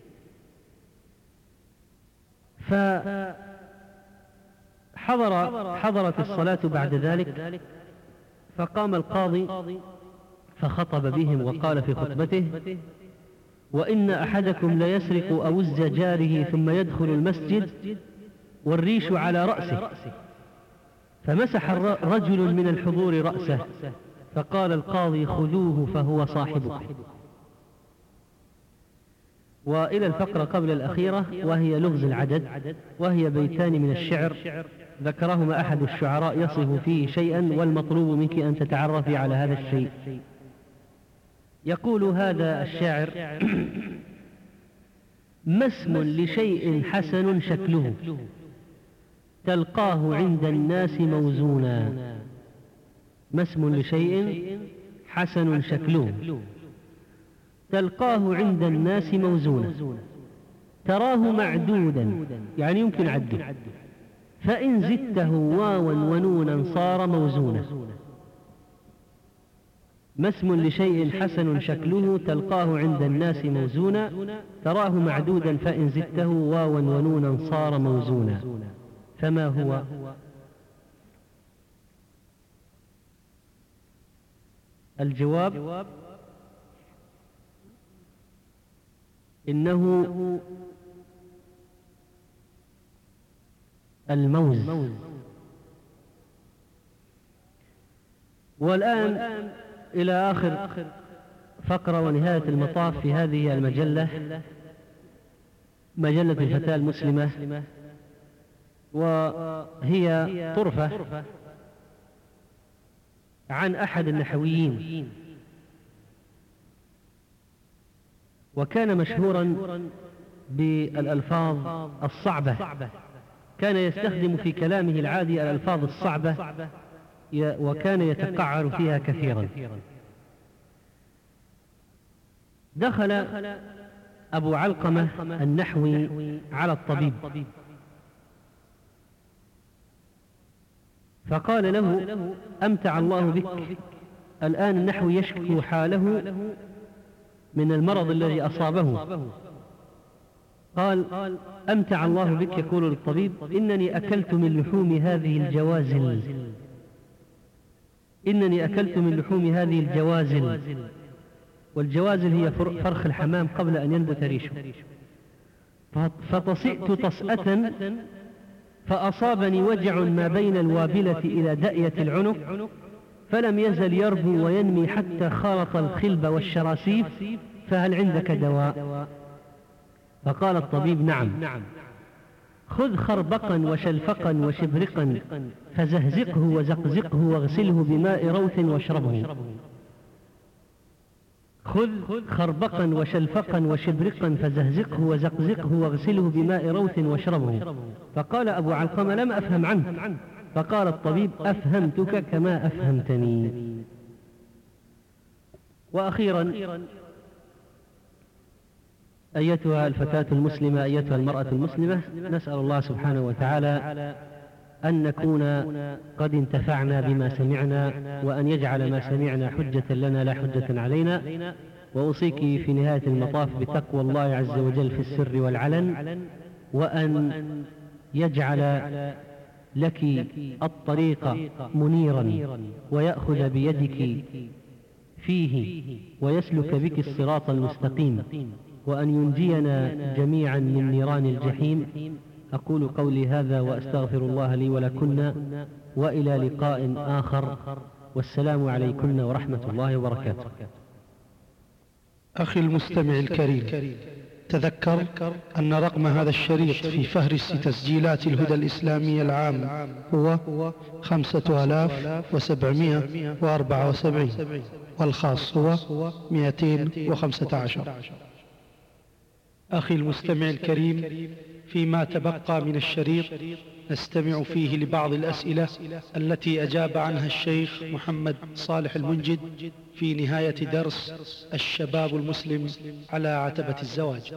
[SPEAKER 2] فحضرت الصلاة بعد ذلك، فقام القاضي فخطب بهم وقال في خطبته: وإن أحدكم ليسرق أوز جاره ثم يدخل المسجد والريش على رأسه. فمسح رجل من الحضور رأسه، فقال القاضي: خذوه فهو صاحبه. وإلى الفقرة قبل الأخيرة وهي لغز العدد، وهي بيتان من الشعر ذكرهما أحد الشعراء يصف فيه شيئا، والمطلوب منك أن تتعرفي على هذا الشيء. يقول هذا الشاعر: ما اسم لشيء حسن شكله تلقاه عند الناس موزونا. ما اسم لشيء حسن شكله تلقاه عند الناس موزونا، تراه معدودا، يعني يمكن عده، فإن زدته واوا ونونا صار موزونا. ما اسم لشيء حسن شكله تلقاه عند الناس موزونا، تراه معدودا، فإن زدته واوا ونونا صار موزونا. فما هو؟ الجواب: إنه الموز. والآن إلى آخر فقرة ونهاية المطاف في هذه المجلة، مجلة الفتاة المسلمة، وهي طرفة عن أحد النحويين وكان مشهورا بالألفاظ الصعبة، كان يستخدم في كلامه العادي الألفاظ الصعبة، وكان يتقعر فيها كثيرا. دخل أبو علقمة النحوي على الطبيب فقال له: أمتع الله بك. الآن النحوي يشكو حاله من المرض الذي أصابه. قال: أمتع الله بك. يقول للطبيب: إنني أكلت من لحوم هذه الجوازل، إنني أكلت من لحوم هذه الجوازل. والجوازل هي فرخ الحمام قبل أن ينبت ريشه. فطسئت طسأة فأصابني وجع ما بين الوابلة إلى دأية العنق، فلم يزل يربو وينمي حتى خالط الخلب والشراسيف، فهل عندك دواء؟ فقال الطبيب: نعم. خذ خربقا وشلفقا وشبرقا فزهزقه وزقزقه واغسله بماء روث واشربه. خذ خربقا وشلفقا وشبرقا فزهزقه وزقزقه واغسله بماء روث واشربه. فقال أبو علقمة: لم أفهم عنه. فقال الطبيب: أفهمتك كما أفهمتني. وأخيرا، أيتها الفتاة المسلمة، أيتها المرأة المسلمة، نسأل الله سبحانه وتعالى أن نكون قد انتفعنا بما سمعنا، وأن يجعل ما سمعنا حجة لنا لا حجة علينا. وأوصيك في نهاية المطاف بتقوى الله عز وجل في السر والعلن، وأن يجعل لك الطريق منيرا ويأخذ بيدك فيه ويسلك بك الصراط المستقيم، وأن ينجينا جميعا من نيران الجحيم. أقول قولي هذا وأستغفر الله لي ولكن، وإلى لقاء آخر، والسلام عليكم ورحمة الله وبركاته.
[SPEAKER 3] أخي المستمع الكريم، تذكر أن رقم هذا الشريط في فهرس تسجيلات الهدى الإسلامية العام هو 5774، والخاص هو 215. أخي المستمع الكريم، فيما تبقى من الشريط نستمع فيه لبعض الأسئلة التي أجاب عنها الشيخ محمد صالح المنجد في نهاية درس الشباب المسلم على عتبة الزواج.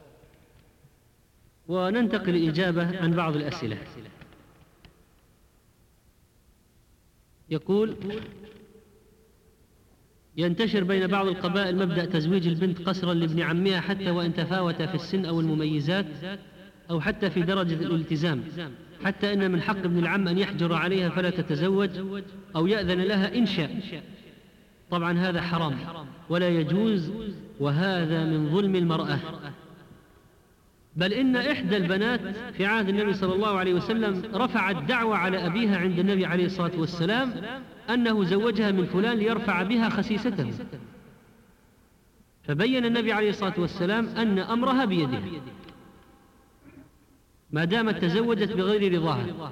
[SPEAKER 2] وننتقل الإجابة عن بعض الأسئلة. يقول: ينتشر بين بعض القبائل مبدأ تزويج البنت قسرا لابن عمها حتى وإن تفاوت في السن أو المميزات أو حتى في درجة الالتزام، حتى إن من حق ابن العم أن يحجر عليها فلا تتزوج أو يأذن لها إن شاء. طبعا هذا حرام ولا يجوز، وهذا من ظلم المرأة. بل إن إحدى البنات في عهد النبي صلى الله عليه وسلم رفعت دعوة على أبيها عند النبي عليه الصلاة والسلام أنه زوجها من فلان ليرفع بها خسيسته، فبين النبي عليه الصلاة والسلام أن أمرها بيده ما دامت تزوجت بغير رضاها.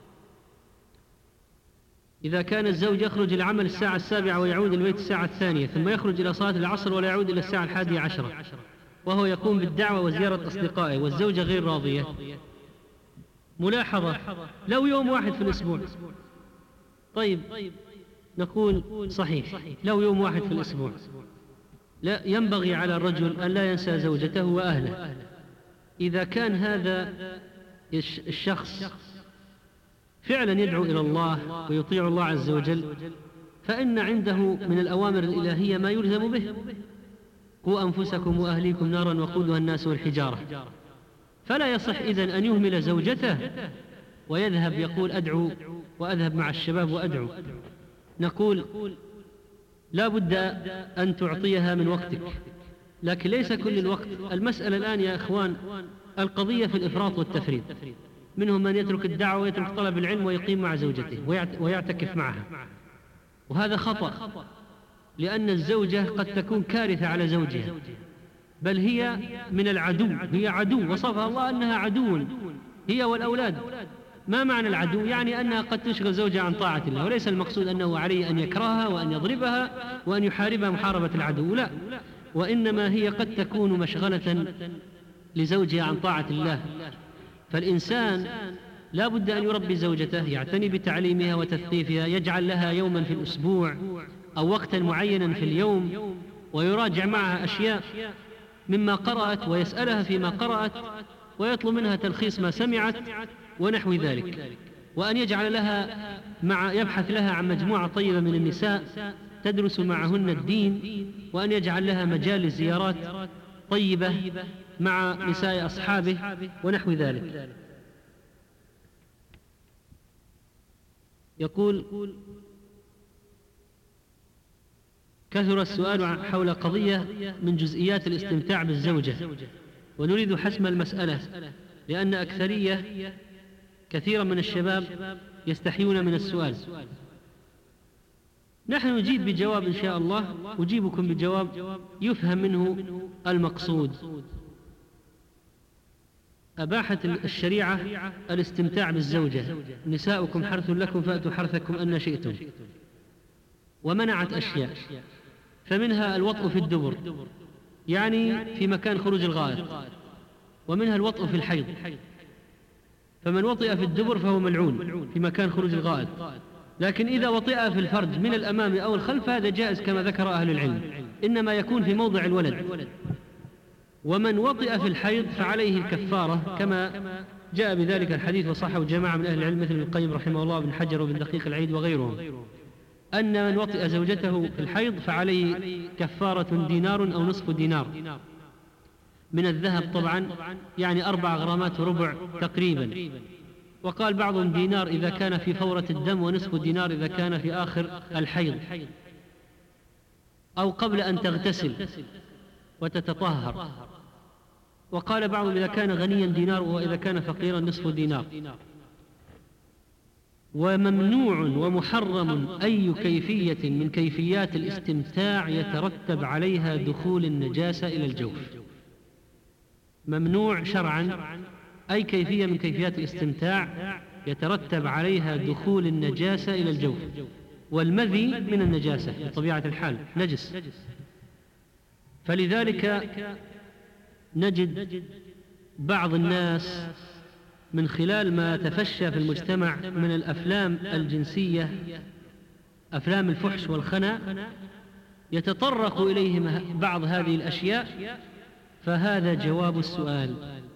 [SPEAKER 2] إذا كان الزوج يخرج العمل الساعة 7 ويعود البيت الساعة 2، ثم يخرج إلى صلاة العصر ولا يعود إلى الساعة 11، وهو يقوم بالدعوة وزيارة أصدقائه والزوجة غير راضية. ملاحظة: لو يوم واحد في الأسبوع. طيب نقول صحيح، لو يوم واحد في الأسبوع. لا ينبغي على الرجل أن لا ينسى زوجته وأهله. إذا كان هذا الشخص فعلا يدعو إلى الله ويطيع الله عز وجل، فإن عنده من الأوامر الإلهية ما يلزم به: قوا أنفسكم وأهليكم نارا وقودها الناس والحجارة. فلا يصح إذن أن يهمل زوجته ويذهب يقول أدعو وأذهب مع الشباب وأدعو. نقول لا بد أن تعطيها من وقتك، لكن ليس كل الوقت. المسألة الآن يا إخوان القضية في الإفراط والتفريط. منهم من يترك الدعوة ويترك طلب العلم ويقيم مع زوجته ويعتكف معها، وهذا خطأ، لأن الزوجة قد تكون كارثة على زوجها، بل هي من العدو، هي عدو، وصفها الله أنها عدو هي والأولاد. ما معنى العدو؟ يعني أنها قد تشغل زوجها عن طاعة الله، وليس المقصود أنه عليه أن يكرهها وأن يضربها وأن يحاربها محاربة العدو، لا،
[SPEAKER 1] وإنما هي قد تكون مشغلة لزوجها عن طاعة الله. فالإنسان لا بد أن يربي زوجته، يعتني بتعليمها وتثقيفها، يجعل لها يوما في الأسبوع أو وقتا معينا في اليوم ويراجع معها أشياء مما قرأت ويسألها فيما قرأت ويطلب منها تلخيص ما سمعت ونحو ذلك، وأن يجعل لها يبحث لها عن مجموعة طيبة من النساء تدرس معهن الدين، وأن يجعل لها مجال للزيارات طيبة مع نساء أصحابه ونحو ذلك. يقول: كثر السؤال حول قضية من جزئيات الاستمتاع بالزوجة، ونريد حسم المسألة لأن كثيرا من الشباب يستحيون من السؤال. نحن نجيب بجواب إن شاء الله، أجيبكم بجواب يفهم منه المقصود. أباحت الشريعة الاستمتاع بالزوجة: نساؤكم حرث لكم فأتوا حرثكم أن شئتم. ومنعت أشياء، فمنها الوطء في الدبر، يعني في مكان خروج الغائط، ومنها الوطء في الحيض، فمن وطئ في الدبر فهو ملعون في مكان خروج الغائط، لكن إذا وطئ في الفرج من الأمام أو الخلف هذا جائز كما ذكر أهل العلم، إنما يكون في موضع الولد. ومن وطئ في الحيض فعليه الكفارة كما جاء بذلك الحديث وصحه جماعة من أهل العلم مثل ابن القيم رحمه الله وابن حجر وابن دقيق العيد وغيرهم، أن من وطئ زوجته في الحيض فعليه كفارة دينار أو نصف دينار من الذهب طبعا، يعني 4 غرامات وربع تقريبا. وقال بعضهم دينار إذا كان في فورة الدم، ونصف دينار إذا كان في آخر الحيض أو قبل أن تغتسل وتتطهر. وقال بعضهم إذا كان غنيا دينار، وإذا كان فقيرا نصف دينار. وممنوع ومحرم أي كيفية من كيفيات الاستمتاع يترتب عليها دخول النجاسة إلى الجوف. ممنوع شرعا أي كيفية من كيفيات الاستمتاع يترتب عليها دخول النجاسة إلى الجوف، والمذي من النجاسة بطبيعة الحال نجس. فلذلك نجد بعض الناس من خلال ما تفشى في المجتمع من الأفلام الجنسية، أفلام الفحش والخنا، يتطرق إليهم بعض هذه الأشياء، فهذا جواب السؤال.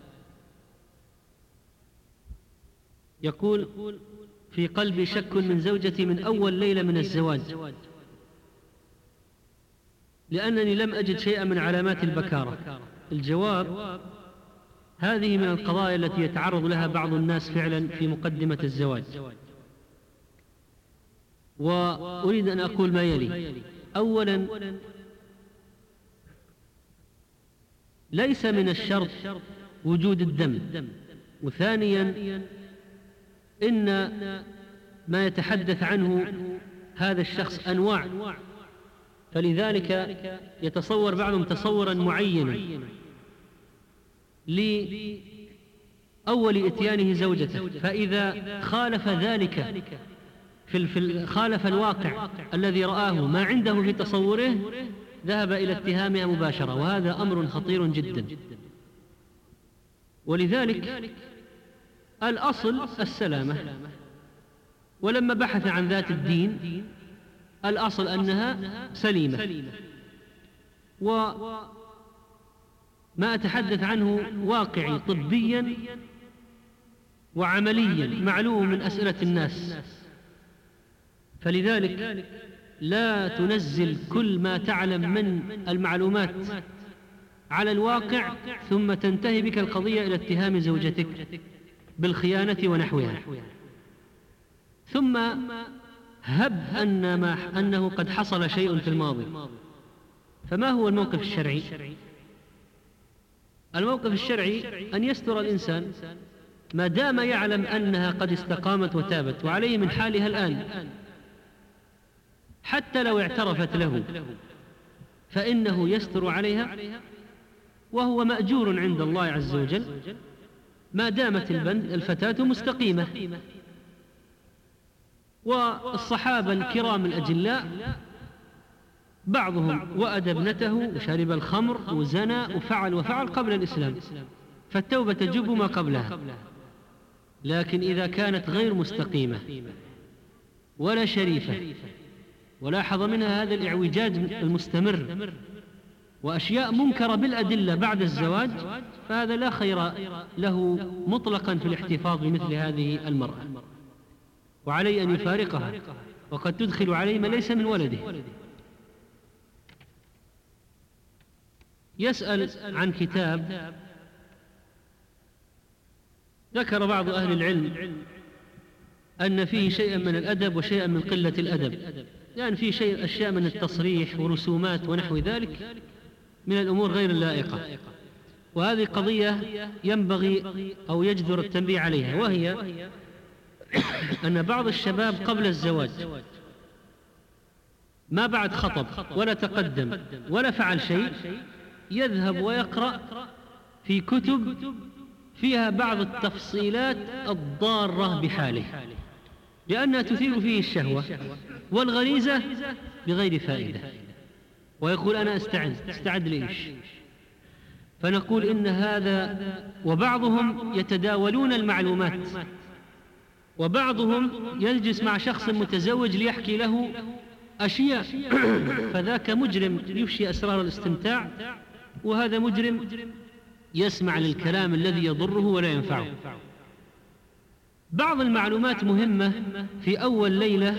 [SPEAKER 1] يقول: في قلبي شك من زوجتي من أول ليلة من الزواج، لأنني لم أجد شيئا من علامات البكارة. الجواب: هذه من القضايا التي يتعرض لها بعض الناس فعلا في مقدمة الزواج. وأريد أن أقول ما يلي: أولا، ليس من الشرط وجود الدم. وثانيا، إن ما يتحدث عنه هذا الشخص أنواع، فلذلك يتصور بعضهم تصورا معينا لأول إتيانه زوجته، فإذا خالف ذلك خالف الواقع الذي رآه ما عنده في تصوره ذهب إلى اتهامها مباشرة، وهذا أمر خطير جدا. ولذلك الأصل السلامة، ولما بحث عن ذات الدين الأصل أنها سليمة. وما أتحدث عنه واقعي طبيا وعمليا معلوم من أسئلة الناس، فلذلك لا تنزل كل ما تعلم من المعلومات على الواقع ثم تنتهي بك القضية إلى اتهام زوجتك بالخيانة ونحوها، ثم هب أنه قد حصل شيء في الماضي. فما هو الموقف الشرعي؟ الموقف الشرعي أن يستر الإنسان ما دام يعلم أنها قد استقامت وتابت وعليه من حالها الآن، حتى لو اعترفت له فإنه يستر عليها وهو مأجور عند الله عز وجل ما دامت الفتاة مستقيمة. والصحابة الكرام الأجلاء بعضهم وأدى ابنته وشرب الخمر وزنى وفعل قبل الإسلام، فالتوبة تجب ما قبلها. لكن إذا كانت غير مستقيمة ولا شريفة ولاحظ منها هذا الإعوجاج المستمر وأشياء منكرة بالأدلة بعد الزواج، فهذا لا خير له مطلقا في الاحتفاظ بمثل هذه المرأة، وعليه أن يفارقها، وقد تدخل عليه ما ليس من ولده. يسأل عن كتاب ذكر بعض أهل العلم أن فيه شيئا من الأدب وشيئا من قلة الأدب، لأن فيه أشياء من التصريح ورسومات ونحو ذلك من الأمور غير اللائقة، وهذه قضية ينبغي أو يجدر التنبيه عليها، وهي أن بعض الشباب قبل الزواج ما بعد خطب ولا تقدم ولا فعل شيء يذهب ويقرأ في كتب فيها بعض التفصيلات الضارة بحاله، لأنها تثير فيه الشهوة والغريزة بغير فائدة، ويقول أنا استعد لإيش؟ فنقول إن هذا، وبعضهم يتداولون المعلومات، وبعضهم يجلس مع شخص متزوج ليحكي له أشياء، فذاك مجرم يفشي أسرار الاستمتاع، وهذا مجرم يسمع للكلام الذي يضره ولا ينفعه. بعض المعلومات مهمة في أول ليلة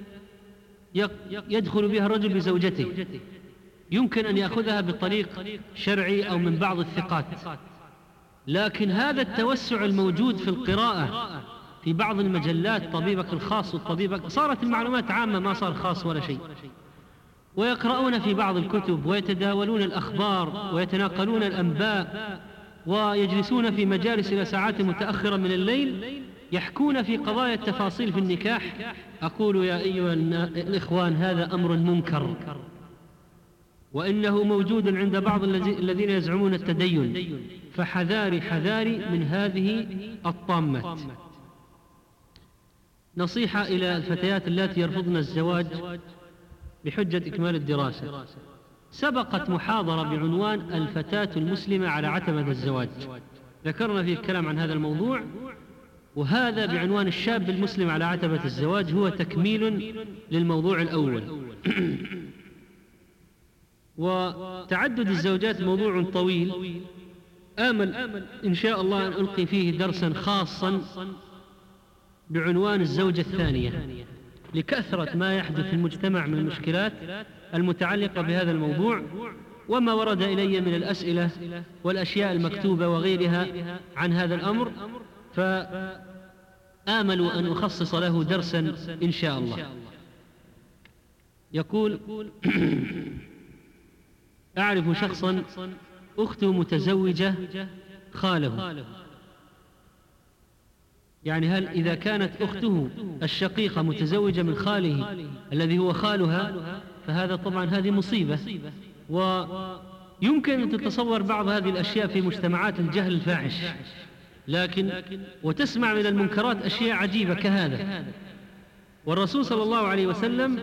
[SPEAKER 1] يدخل بها الرجل بزوجته، يمكن أن يأخذها بطريق شرعي أو من بعض الثقات، لكن هذا التوسع الموجود في القراءة في بعض المجلات، طبيبك الخاص والطبيبك، صارت المعلومات عامة، ما صار خاص ولا شيء، ويقرؤون في بعض الكتب ويتداولون الأخبار ويتناقلون الأنباء، ويجلسون في مجالس إلى ساعات متأخرة من الليل يحكون في قضايا التفاصيل في النكاح. أقول يا أيها الإخوان، هذا أمر منكر، وإنه موجود عند بعض الذين يزعمون التدين، فحذاري حذاري من هذه الطامات. نصيحة إلى الفتيات اللاتي يرفضن الزواج بحجة إكمال الدراسة. سبقت محاضرة بعنوان الفتاة المسلمة على عتبة الزواج، ذكرنا فيه الكلام عن هذا الموضوع، وهذا بعنوان الشاب المسلم على عتبة الزواج هو تكميل للموضوع الأول. وتعدد الزوجات موضوع طويل، آمل إن شاء الله أن ألقي فيه درسا خاصا بعنوان الزوجة الثانية، لكثرة ما يحدث في المجتمع من المشكلات المتعلقة بهذا الموضوع، وما ورد إلي من الأسئلة والأشياء المكتوبة وغيرها عن هذا الأمر، فآمل أن أخصص له درسا إن شاء الله. يقول: أعرف شخصا أخته متزوجة خاله، يعني هل إذا كانت أخته الشقيقة متزوجة من خاله الذي هو خالها، فهذا طبعا هذه مصيبة، ويمكن أن تتصور بعض هذه الأشياء في مجتمعات الجهل الفاحش، لكن وتسمع من المنكرات أشياء عجيبة كهذا. والرسول صلى الله عليه وسلم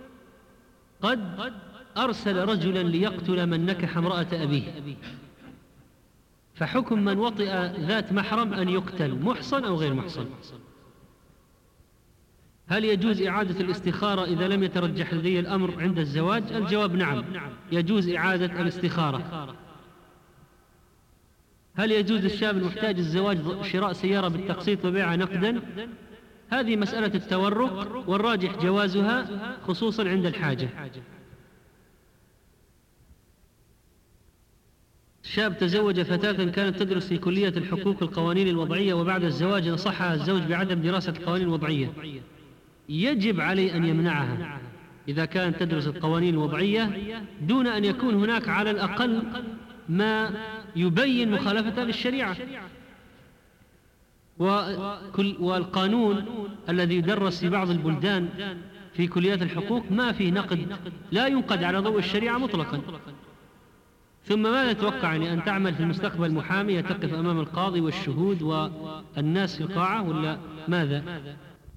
[SPEAKER 1] قد أرسل رجلا ليقتل من نكح امرأة أبيه، فحكم من وطئ ذات محرم أن يقتل، محصن أو غير محصن. هل يجوز إعادة الاستخارة إذا لم يترجح لدي الأمر عند الزواج؟ الجواب نعم، يجوز إعادة الاستخارة. هل يجوز للشاب المحتاج الزواج شراء سيارة بالتقسيط وبيعها نقدا؟ هذه مسألة التورق، والراجح جوازها خصوصا عند الحاجة. شاب تزوج فتاة كانت تدرس في كلية الحقوق القوانين الوضعية، وبعد الزواج نصحها الزوج بعدم دراسة القوانين الوضعية. يجب عليه أن يمنعها إذا كانت تدرس القوانين الوضعية دون أن يكون هناك على الأقل ما يبين مخالفتها للشريعة. والقانون الذي يدرس في بعض البلدان في كليات الحقوق ما فيه نقد، لا ينقد على ضوء الشريعة مطلقا. ثم ماذا تتوقع؟ أن تعمل في المستقبل محامية تقف أمام القاضي والشهود والناس في القاعة، ولا ماذا؟